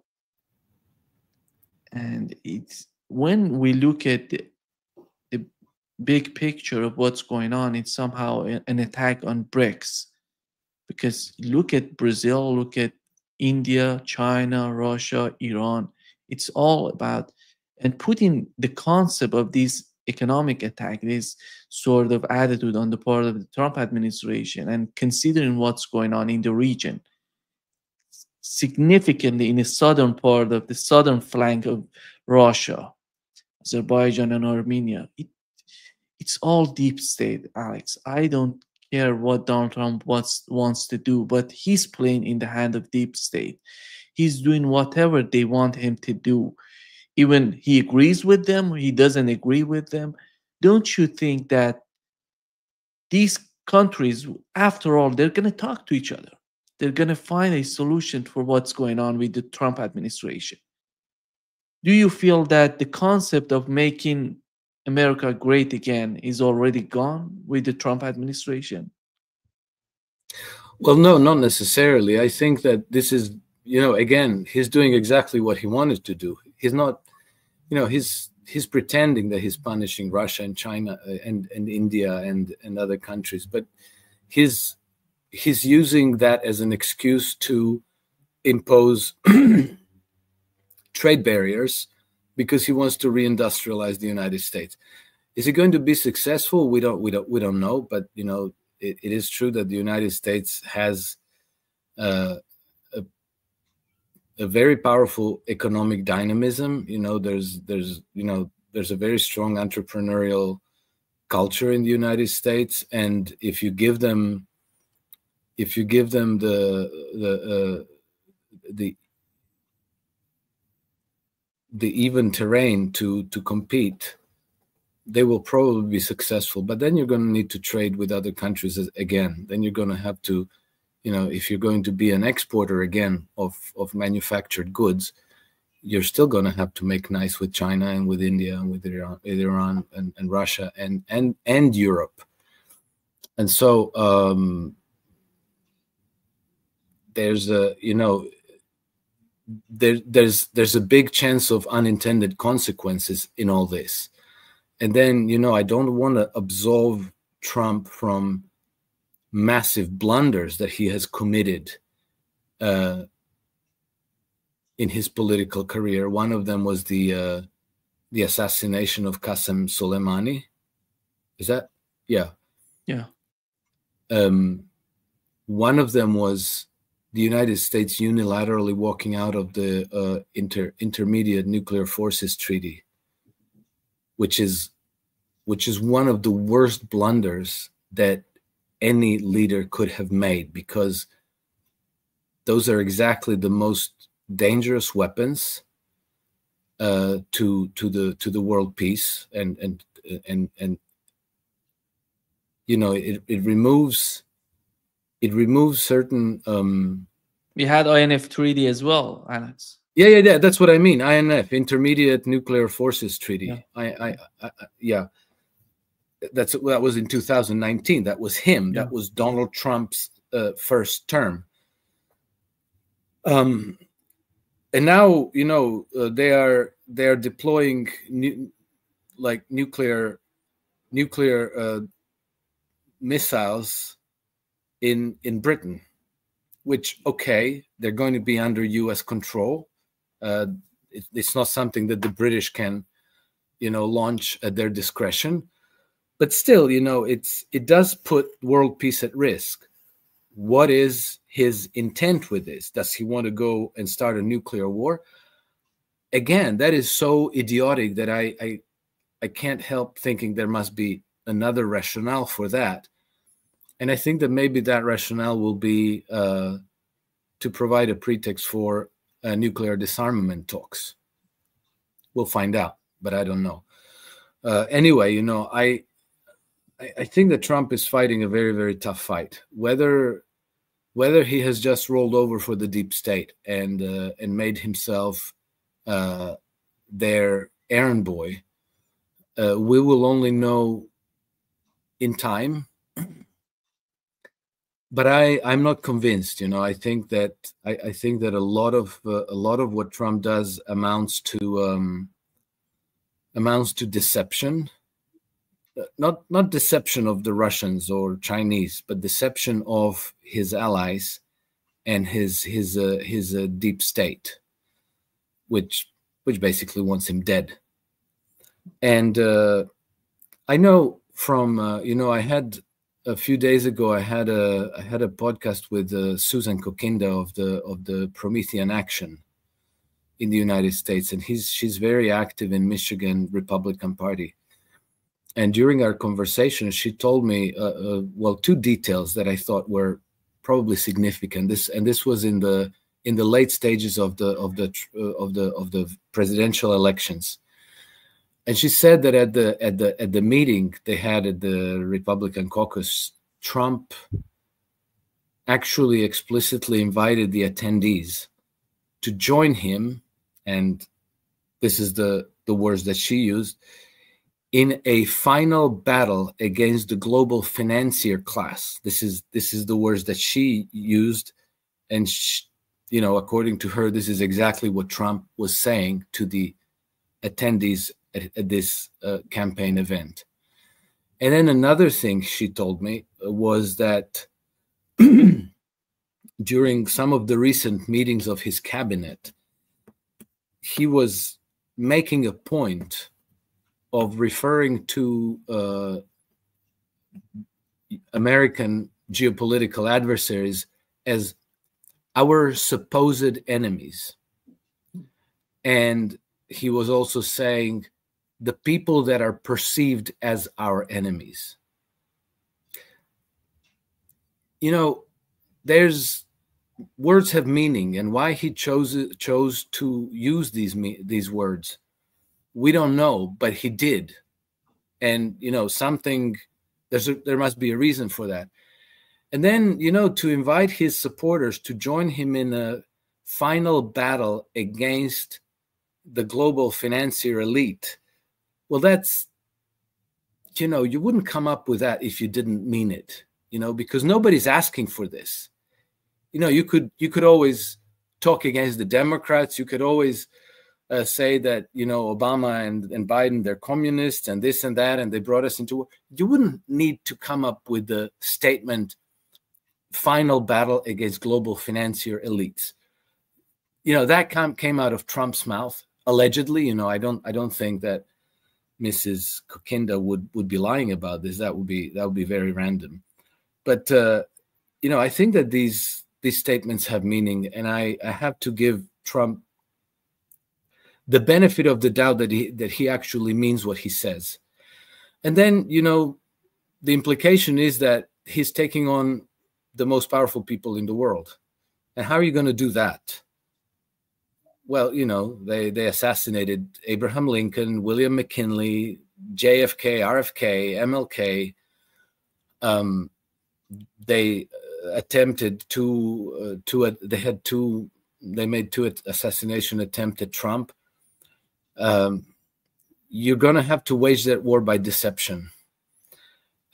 And it's, when we look at the, the big picture of what's going on, it's somehow an attack on BRICS. Because look at Brazil, look at India, China, Russia, Iran. It's all about, and putting the concept of this economic attack, this sort of attitude on the part of the Trump administration, and considering what's going on in the region, significantly in the southern part of the southern flank of Russia, Azerbaijan and Armenia, it, it's all deep state, Alex. I don't care what Donald Trump wants, wants to do, but he's playing in the hand of deep state. He's doing whatever they want him to do. Even he agrees with them, he doesn't agree with them. Don't you think that these countries, after all, they're going to talk to each other? They're going to find a solution for what's going on with the Trump administration. Do you feel that the concept of making America great again is already gone with the Trump administration? Well, no, not necessarily. I think that this is, you know, again, he's doing exactly what he wanted to do. He's not, you know, he's he's pretending that he's punishing Russia and China and, and India and, and other countries, but he's he's using that as an excuse to impose trade barriers because he wants to reindustrialize the United States. Is it going to be successful? We don't we don't we don't know, but you know, it, it is true that the United States has uh, a, a very powerful economic dynamism. You know, there's there's you know there's a very strong entrepreneurial culture in the United States, and if you give them if you give them the the uh, the the even terrain to to compete, they will probably be successful. But then you're going to need to trade with other countries again. Then you're going to have to, you know, if you're going to be an exporter again of of manufactured goods, you're still going to have to make nice with China and with India and with Iran, with Iran and, and Russia and and and Europe. And so um, there's a you know. There, there's there's a big chance of unintended consequences in all this. And then, you know, I don't want to absolve Trump from massive blunders that he has committed uh, in his political career. One of them was the uh, the assassination of Qasem Soleimani. Is that? Yeah. Yeah. Um, one of them was the United States unilaterally walking out of the uh, inter Intermediate Nuclear Forces Treaty, which is which is one of the worst blunders that any leader could have made, because those are exactly the most dangerous weapons uh, to to the to the world peace, and and and and you know it it removes. It removes certain. Um, we had I N F Treaty as well, Alex. Yeah, yeah, yeah. That's what I mean. I N F, Intermediate Nuclear Forces Treaty. Yeah. I, I, I, I, yeah. that's that was in two thousand nineteen. That was him. Yeah. That was Donald Trump's uh, first term. Um, and now, you know, uh, they are they are deploying new, like nuclear nuclear uh, missiles in in Britain, which, okay, they're going to be under U S control. Uh, it, it's not something that the British can, you know, launch at their discretion. But still, you know, it's it does put world peace at risk. What is his intent with this? Does he want to go and start a nuclear war? Again, that is so idiotic that I I, I can't help thinking there must be another rationale for that. And I think that maybe that rationale will be uh, to provide a pretext for uh, nuclear disarmament talks. We'll find out, but I don't know. Uh, anyway, you know, I, I think that Trump is fighting a very, very tough fight. Whether whether he has just rolled over for the deep state and uh, and made himself uh, their errand boy, uh, we will only know in time. But I, I'm not convinced. You know, I think that I, I think that a lot of uh, a lot of what Trump does amounts to um, amounts to deception. Not not deception of the Russians or Chinese, but deception of his allies and his his uh, his uh, deep state, which which basically wants him dead. And uh, I know from uh, you know I had. A few days ago, I had a I had a podcast with uh, Susan Kokinda of the of the Promethean Action in the United States, and he's she's very active in Michigan Republican Party. And during our conversation, she told me uh, uh, well two details that I thought were probably significant. This and this was in the in the late stages of the of the uh, of the of the presidential elections. And she said that at the at the at the meeting they had at the Republican caucus, Trump actually explicitly invited the attendees to join him, and this is the the words that she used, in a final battle against the global financier class. This is this is the words that she used, and she, you know, according to her, this is exactly what Trump was saying to the attendees At, at this uh, campaign event. And then another thing she told me was that during some of the recent meetings of his cabinet, he was making a point of referring to uh, American geopolitical adversaries as our supposed enemies. And he was also saying the people that are perceived as our enemies. You know, there's words have meaning, and why he chose chose to use these these words, we don't know, but he did. And you know, something there's a, there must be a reason for that. And then, you know, to invite his supporters to join him in a final battle against the global financier elite. Well, that's, you know, you wouldn't come up with that if you didn't mean it, you know, because nobody's asking for this. You know, you could you could always talk against the Democrats. You could always uh, say that, you know, Obama and, and Biden, they're communists and this and that, and they brought us into war. You wouldn't need to come up with the statement, final battle against global financier elites. You know, that came out of Trump's mouth, allegedly. You know, I don't I don't think that Missus Kokinda would would be lying about this. That would be that would be very random. But uh, you know, I think that these these statements have meaning, and I, I have to give Trump the benefit of the doubt that he that he actually means what he says. And then, you know, the implication is that he's taking on the most powerful people in the world. And how are you going to do that? Well, you know, they, they assassinated Abraham Lincoln, William McKinley, J F K, R F K, M L K. Um, they attempted to, uh, to uh, they had two, they made two assassination attempts at Trump. Um, you're going to have to wage that war by deception.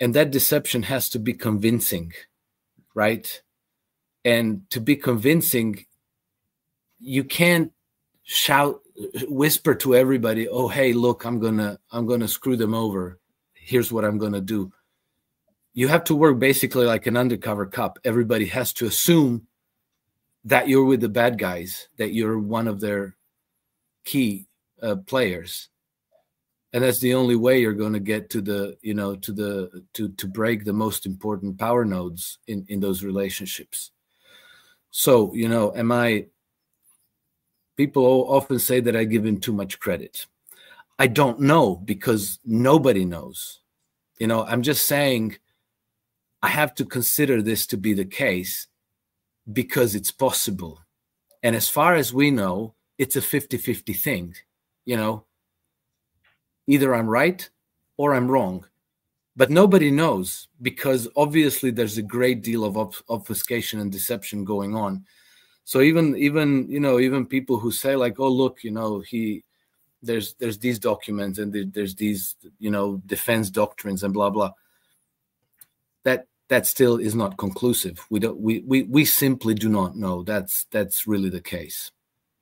and that deception has to be convincing, right? And to be convincing, you can't shout, whisper to everybody, oh, hey, look, I'm gonna I'm gonna screw them over. Here's what I'm gonna do. You have to work basically like an undercover cop. Everybody has to assume that you're with the bad guys, that you're one of their key uh, players, and that's the only way you're going to get to the, you know, to the to to break the most important power nodes in in those relationships. So, you know, am I? People often say that I give him too much credit. I don't know, because nobody knows. You know, I'm just saying I have to consider this to be the case because it's possible. And as far as we know, it's a fifty fifty thing. You know, either I'm right or I'm wrong. But nobody knows, because obviously there's a great deal of ob obfuscation and deception going on. So even, even, you know, even people who say like, oh, look, you know, he, there's, there's these documents and there's these, you know, defense doctrines and blah, blah. That, that still is not conclusive. We don't, we, we, we simply do not know. That's, that's really the case.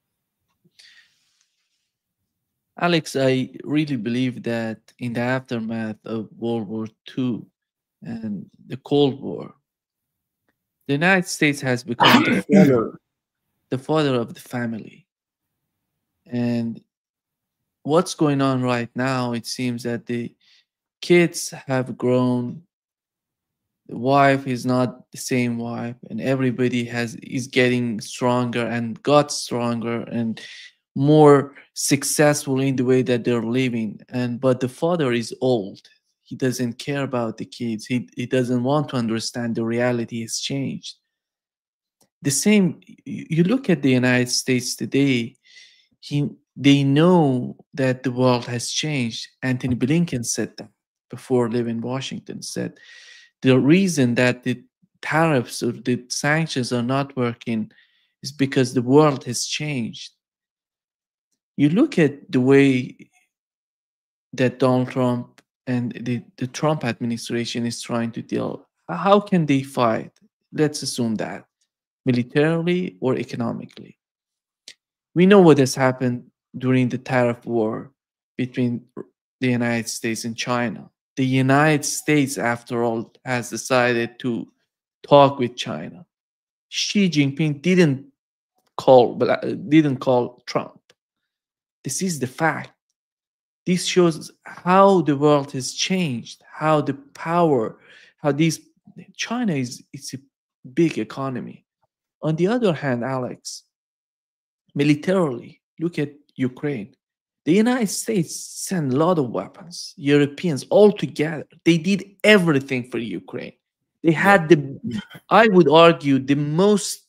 Alex, I really believe that in the aftermath of World War Two and the Cold War, the United States has become the father, the father of the family. And what's going on right now, it seems that the kids have grown, the wife is not the same wife, and everybody has is getting stronger and got stronger and more successful in the way that they're living. And but the father is old. He doesn't care about the kids. He, he doesn't want to understand the reality has changed. The same, you look at the United States today, he, they know that the world has changed. Anthony Blinken said that before leaving Washington, said the reason that the tariffs or the sanctions are not working is because the world has changed. You look at the way that Donald Trump and the, the Trump administration is trying to deal. How can they fight? Let's assume that militarily or economically. We know what has happened during the tariff war between the United States and China. The United States, after all, has decided to talk with China. Xi Jinping didn't call, but didn't call Trump. This is the fact. This shows how the world has changed, how the power, how these China is it's a big economy. On the other hand, Alex, militarily, look at Ukraine. The United States sent a lot of weapons, Europeans all together. They did everything for Ukraine. They had the, I would argue, the most,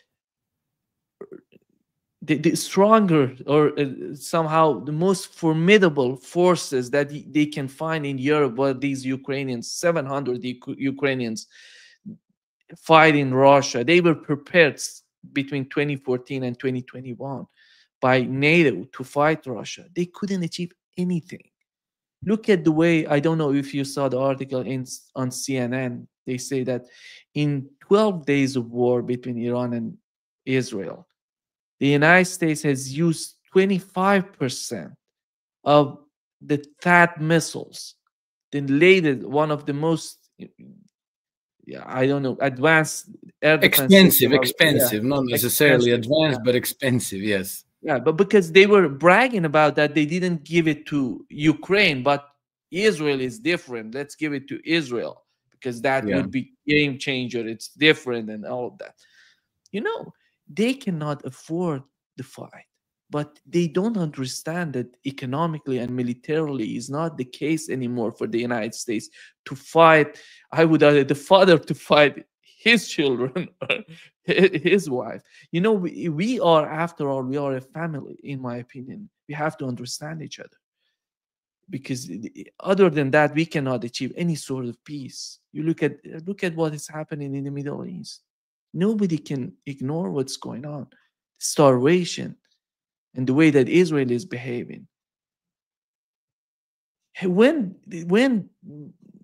the, the stronger or uh, somehow the most formidable forces that they can find in Europe were these Ukrainians, seven hundred Ukrainians fighting Russia. They were prepared between twenty fourteen and twenty twenty-one by NATO to fight Russia. They couldn't achieve anything. Look at the way, I don't know if you saw the article in, on C N N. They say that in twelve days of war between Iran and Israel, the United States has used twenty-five percent of the THAAD missiles, the latest, one of the most, yeah, I don't know, advanced air defense expensive, system. expensive, yeah. Not necessarily expensive, advanced, yeah. but expensive, yes. Yeah, but because they were bragging about that, they didn't give it to Ukraine, but Israel is different. Let's give it to Israel because that Yeah. would be game changer. It's different and all of that. You know, they cannot afford the fight, but they don't understand that economically and militarily is not the case anymore for the United States to fight. I would argue the father to fight his children, his wife. You know, we, we are, after all, we are a family, in my opinion. We have to understand each other. Because other than that, we cannot achieve any sort of peace. You look at look at what is happening in the Middle East. Nobody can ignore what's going on. Starvation and the way that Israel is behaving. When when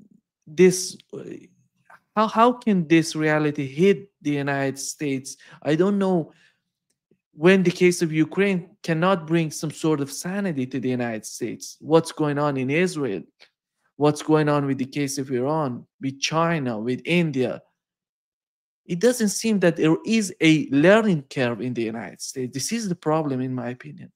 this uh, how, how can this reality hit the United States? I don't know, when the case of Ukraine cannot bring some sort of sanity to the United States. What's going on in Israel? What's going on with the case of Iran, with China, with India? It doesn't seem that there is a learning curve in the United States. This is the problem, in my opinion.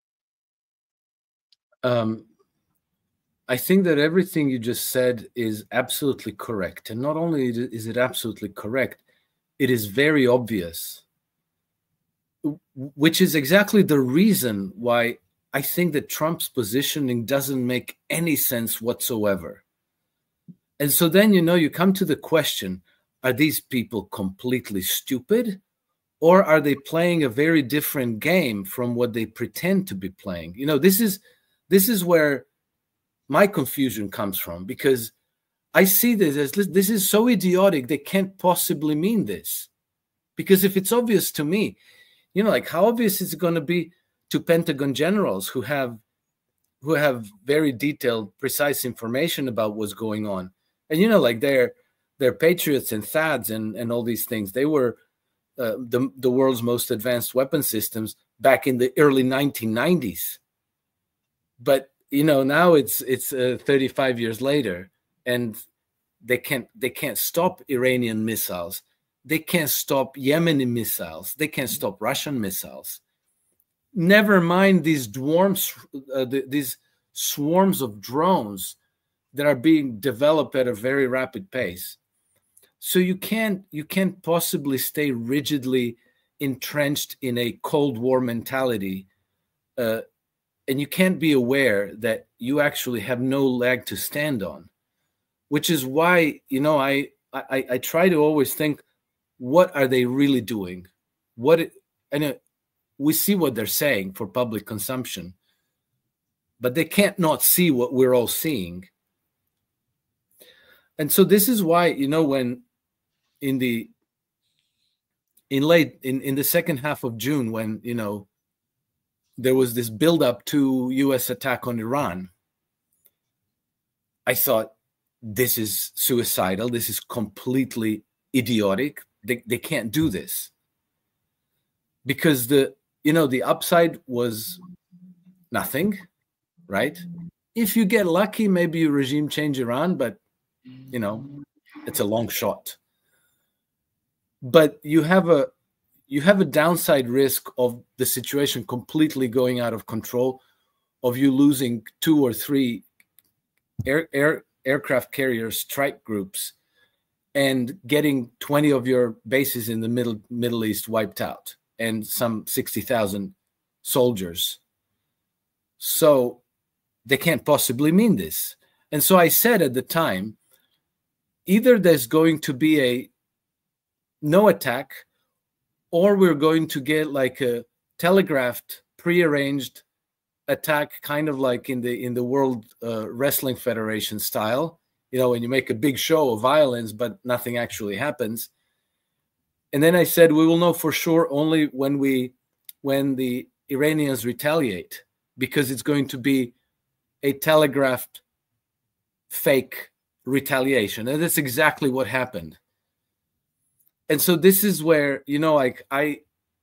Um, I think that everything you just said is absolutely correct. And not only is it absolutely correct, it is very obvious, which is exactly the reason why I think that Trump's positioning doesn't make any sense whatsoever. And so then, you know, you come to the question, are these people completely stupid, or are they playing a very different game from what they pretend to be playing? You know, this is this is where my confusion comes from, because I see this as, this is so idiotic, they can't possibly mean this. Because if it's obvious to me, you know, like how obvious is it going to be to Pentagon generals who have who have very detailed, precise information about what's going on? And, you know, like they're they're Patriots and THAADs and, and all these things. They were uh, the, the world's most advanced weapon systems back in the early nineteen nineties. But, you know, now it's it's uh, thirty-five years later, and they can't they can't stop Iranian missiles. They can't stop Yemeni missiles. They can't stop Russian missiles. Never mind these dwarfs, uh, the, these swarms of drones that are being developed at a very rapid pace. So you can't you can't possibly stay rigidly entrenched in a Cold War mentality, uh, and you can't be aware that you actually have no leg to stand on. Which is why, you know, I I, I try to always think, what are they really doing? What it, and it, we see what they're saying for public consumption, but they can't not see what we're all seeing. And so this is why, you know, when in the in late in, in the second half of June, when, you know, there was this buildup to U S attack on Iran, I thought, this is suicidal. This is completely idiotic. They, they can't do this. Because the, you know, the upside was nothing, right? If you get lucky, maybe you regime change Iran, but, you know, it's a long shot. But you have a you have a downside risk of the situation completely going out of control, of you losing two or three air, air aircraft carrier strike groups and getting twenty of your bases in the middle Middle East wiped out and some sixty thousand soldiers. So they can't possibly mean this. And so I said at the time, either there's going to be a no attack, or we're going to get like a telegraphed, prearranged attack, kind of like in the in the World uh, Wrestling Federation style, you know, when you make a big show of violence, but nothing actually happens. And then I said, we will know for sure only when we when the Iranians retaliate, because it's going to be a telegraphed fake retaliation. And that's exactly what happened. And so this is where, you know, like I,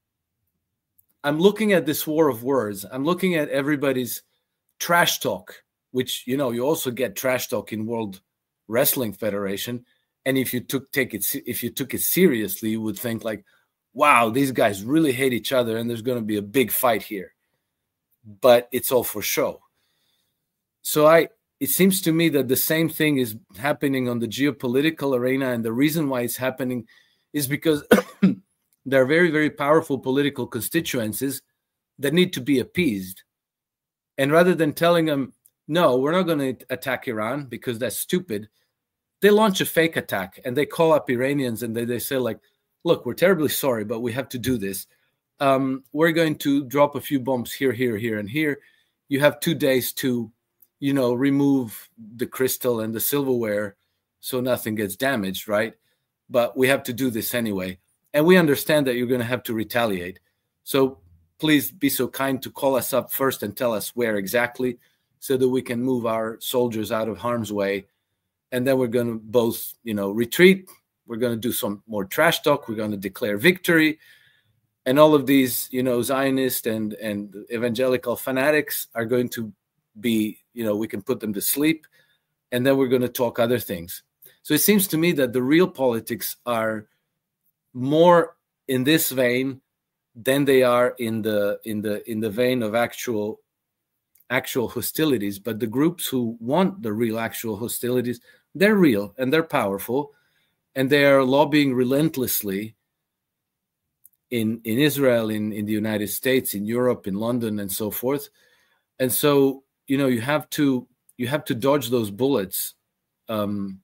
I'm looking at this war of words. I'm looking at everybody's trash talk, which, you know, you also get trash talk in World Wrestling Federation. And if you took take it, if you took it seriously, you would think like, wow, these guys really hate each other, and there's going to be a big fight here. But it's all for show. So I, it seems to me that the same thing is happening on the geopolitical arena, and the reason why it's happening is because there are very, very powerful political constituencies that need to be appeased. And rather than telling them, no, we're not going to attack Iran because that's stupid, they launch a fake attack and they call up Iranians and they, they say like, look, we're terribly sorry, but we have to do this. Um, we're going to drop a few bombs here, here, here, and here. You have two days to, you know, remove the crystal and the silverware so nothing gets damaged, right? But we have to do this anyway. And we understand that you're going to have to retaliate. So please be so kind to call us up first and tell us where exactly, so that we can move our soldiers out of harm's way and then we're going to both, you know, retreat. We're going to do some more trash talk. We're going to declare victory. And all of these, you know, Zionist and, and evangelical fanatics are going to be, you know, we can put them to sleep. And then we're going to talk other things. So it seems to me that the real politics are more in this vein than they are in the in the in the vein of actual actual hostilities. But the groups who want the real actual hostilities, they're real and they're powerful, and they are lobbying relentlessly in in Israel, in in the United States, in Europe, in London, and so forth. And so, you know, you have to you have to dodge those bullets. Um,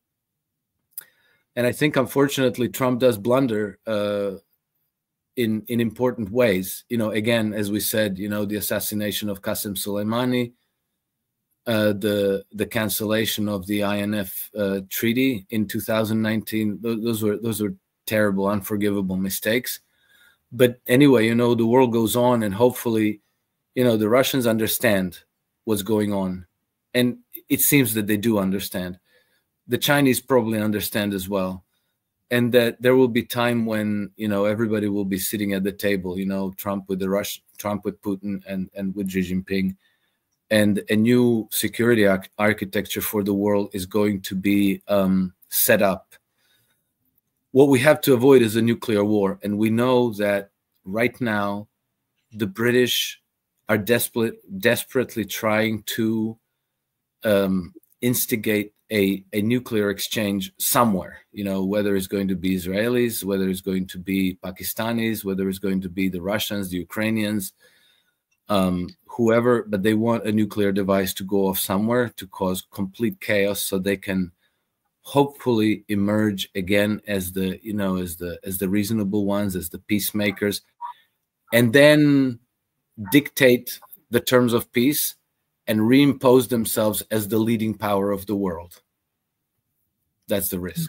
and I think, unfortunately, Trump does blunder uh, in in important ways. You know, again, as we said, you know, the assassination of Qasem Soleimani, uh, the the cancellation of the I N F uh, treaty in two thousand nineteen. Those, those were those were terrible, unforgivable mistakes. But anyway, you know, the world goes on, and hopefully, you know, the Russians understand what's going on, and it seems that they do understand. The Chinese probably understand as well, and that there will be time when, you know, everybody will be sitting at the table. You know, Trump with the Rush, Trump with Putin, and and with Xi Jinping, and a new security arch architecture for the world is going to be um, set up. What we have to avoid is a nuclear war, and we know that right now the British are desperate, desperately trying to um, instigate a, a nuclear exchange somewhere, you know, whether it's going to be Israelis, whether it's going to be Pakistanis, whether it's going to be the Russians, the Ukrainians, um, whoever, but they want a nuclear device to go off somewhere to cause complete chaos so they can hopefully emerge again as the, you know, as the, as the reasonable ones, as the peacemakers, and then dictate the terms of peace and reimpose themselves as the leading power of the world. That's the risk.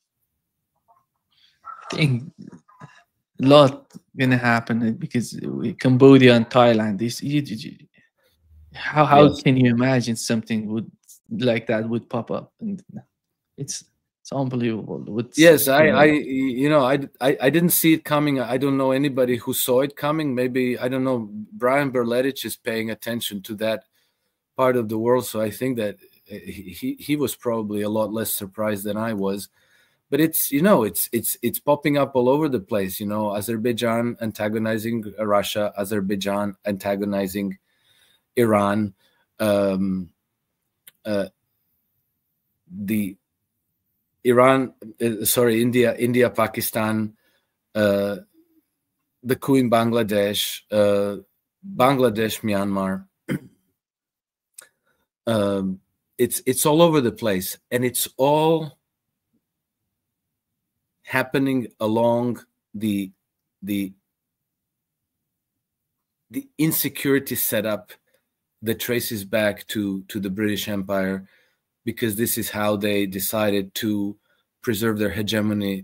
I think a lot gonna happen because Cambodia and Thailand. This, you, you, how how Yes. can you imagine something would like that would pop up? And it's it's unbelievable. What's, yes, I, you know, I, you know, I, I, I didn't see it coming. I don't know anybody who saw it coming. Maybe, I don't know, Brian Berletich is paying attention to that part of the world, so I think that he he was probably a lot less surprised than I was. But it's, you know, it's it's it's popping up all over the place. You know, Azerbaijan antagonizing Russia, Azerbaijan antagonizing Iran, um, uh, the Iran, uh, sorry, India, India, Pakistan, uh, the coup in Bangladesh, uh, Bangladesh, Myanmar. Um, it's it's all over the place, and it's all happening along the the the insecurity setup that traces back to to the British Empire, because this is how they decided to preserve their hegemony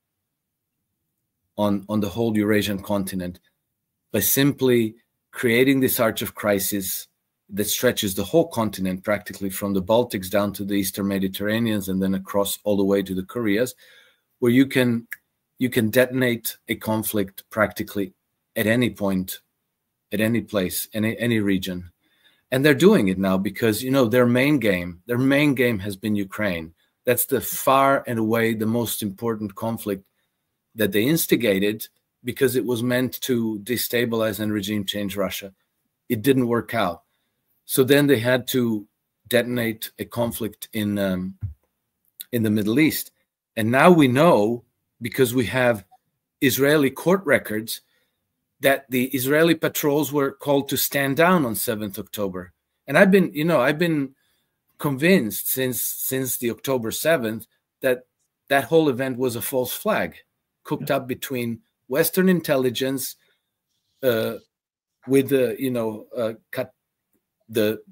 on on the whole Eurasian continent, by simply creating this arch of crisis that stretches the whole continent, practically from the Baltics down to the Eastern Mediterranean and then across all the way to the Koreas, where you can you can detonate a conflict practically at any point, at any place, any any region. And they're doing it now because, you know, their main game, their main game has been Ukraine. That's the far and away the most important conflict that they instigated, because it was meant to destabilize and regime change Russia. It didn't work out. So then they had to detonate a conflict in um, in the Middle East. And now we know, because we have Israeli court records, that the Israeli patrols were called to stand down on seventh October. And I've been, you know, I've been convinced since since the October seventh that that whole event was a false flag, cooked up between Western intelligence uh, with the, you know, uh, cut the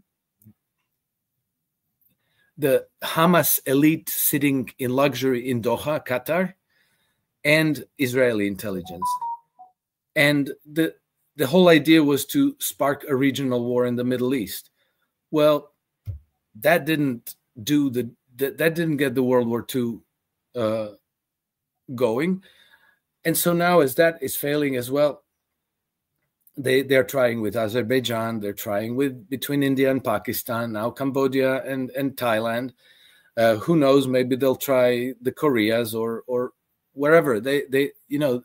the Hamas elite sitting in luxury in Doha, Qatar, and Israeli intelligence. And the the whole idea was to spark a regional war in the Middle East. Well, that didn't do the that that didn't get the World War Two uh, going, and so now as that is failing as well, they they're trying with Azerbaijan, they're trying with between India and Pakistan, now Cambodia and and Thailand. Uh, who knows? Maybe they'll try the Koreas or or wherever. They they you know,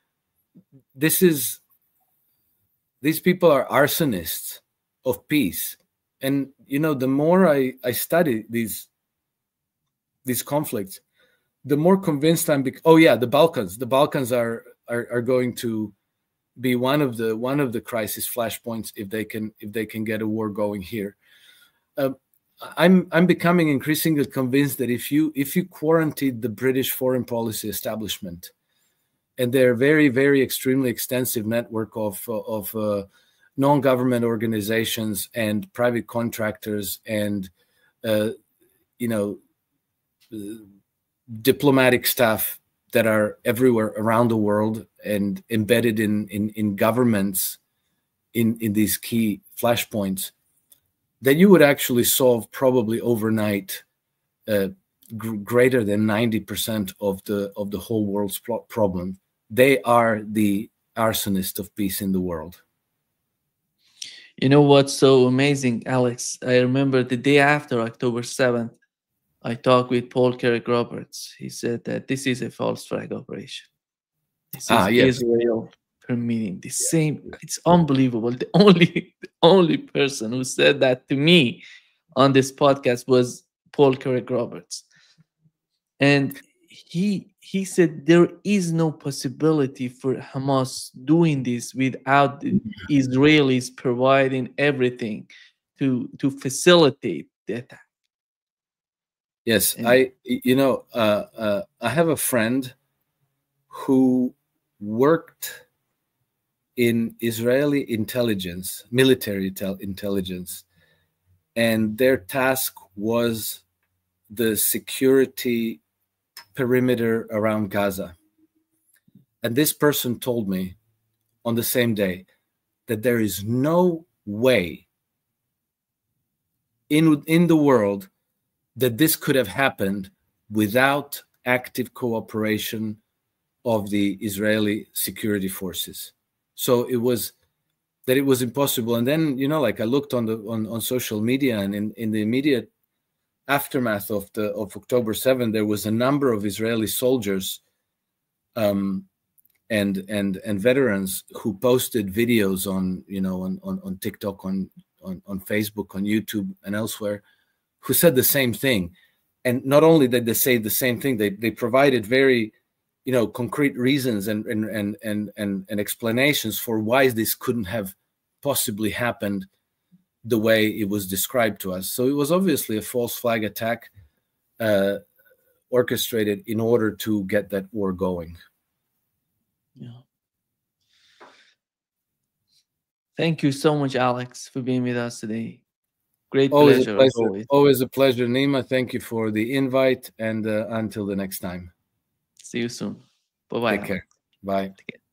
this is these people are arsonists of peace, and you know, the more I I study these these conflicts, the more convinced I'm. Bec- oh yeah, the Balkans. The Balkans are are are going to be one of the one of the crisis flashpoints if they can if they can get a war going here. Uh, I'm I'm becoming increasingly convinced that if you if you quarantined the British foreign policy establishment and their very very extremely extensive network of of uh, non-government organizations and private contractors and uh, you know uh, diplomatic staff that are everywhere around the world and embedded in in, in governments in in these key flashpoints, that you would actually solve probably overnight uh, gr- greater than ninety percent of the of the whole world's pro- problem. They are the arsonist of peace in the world. You know what's so amazing, Alex? I remember the day after October seventh, I talked with Paul Carrick-Roberts. He said that this is a false flag operation. This Ah, is yes. Israel permitting the same. It's unbelievable. The only the only person who said that to me on this podcast was Paul Carrick-Roberts, and he he said there is no possibility for Hamas doing this without the Israelis providing everything to to facilitate the attack. Yes, And I you know uh, uh, I have a friend who worked in Israeli intelligence, military tel- intelligence, and their task was the security perimeter around Gaza. And this person told me on the same day that there is no way in, in the world that this could have happened without active cooperation of the Israeli security forces. So it was that it was impossible. And then, you know, like I looked on the on, on social media, and in, in the immediate aftermath of the of October seventh, there was a number of Israeli soldiers um, and and and veterans who posted videos on you know on on, on TikTok, on, on on Facebook, on YouTube, and elsewhere, who said the same thing. And not only did they say the same thing, they they provided very you know concrete reasons and and and and and, and explanations for why this couldn't have possibly happened the way it was described to us. So it was obviously a false flag attack uh, orchestrated in order to get that war going. yeah. Thank you so much, Alex, for being with us today. Great Always pleasure, a pleasure. as always. Always a pleasure, Nima. Thank you for the invite, and uh, until the next time. See you soon. Bye bye. Take care. Bye.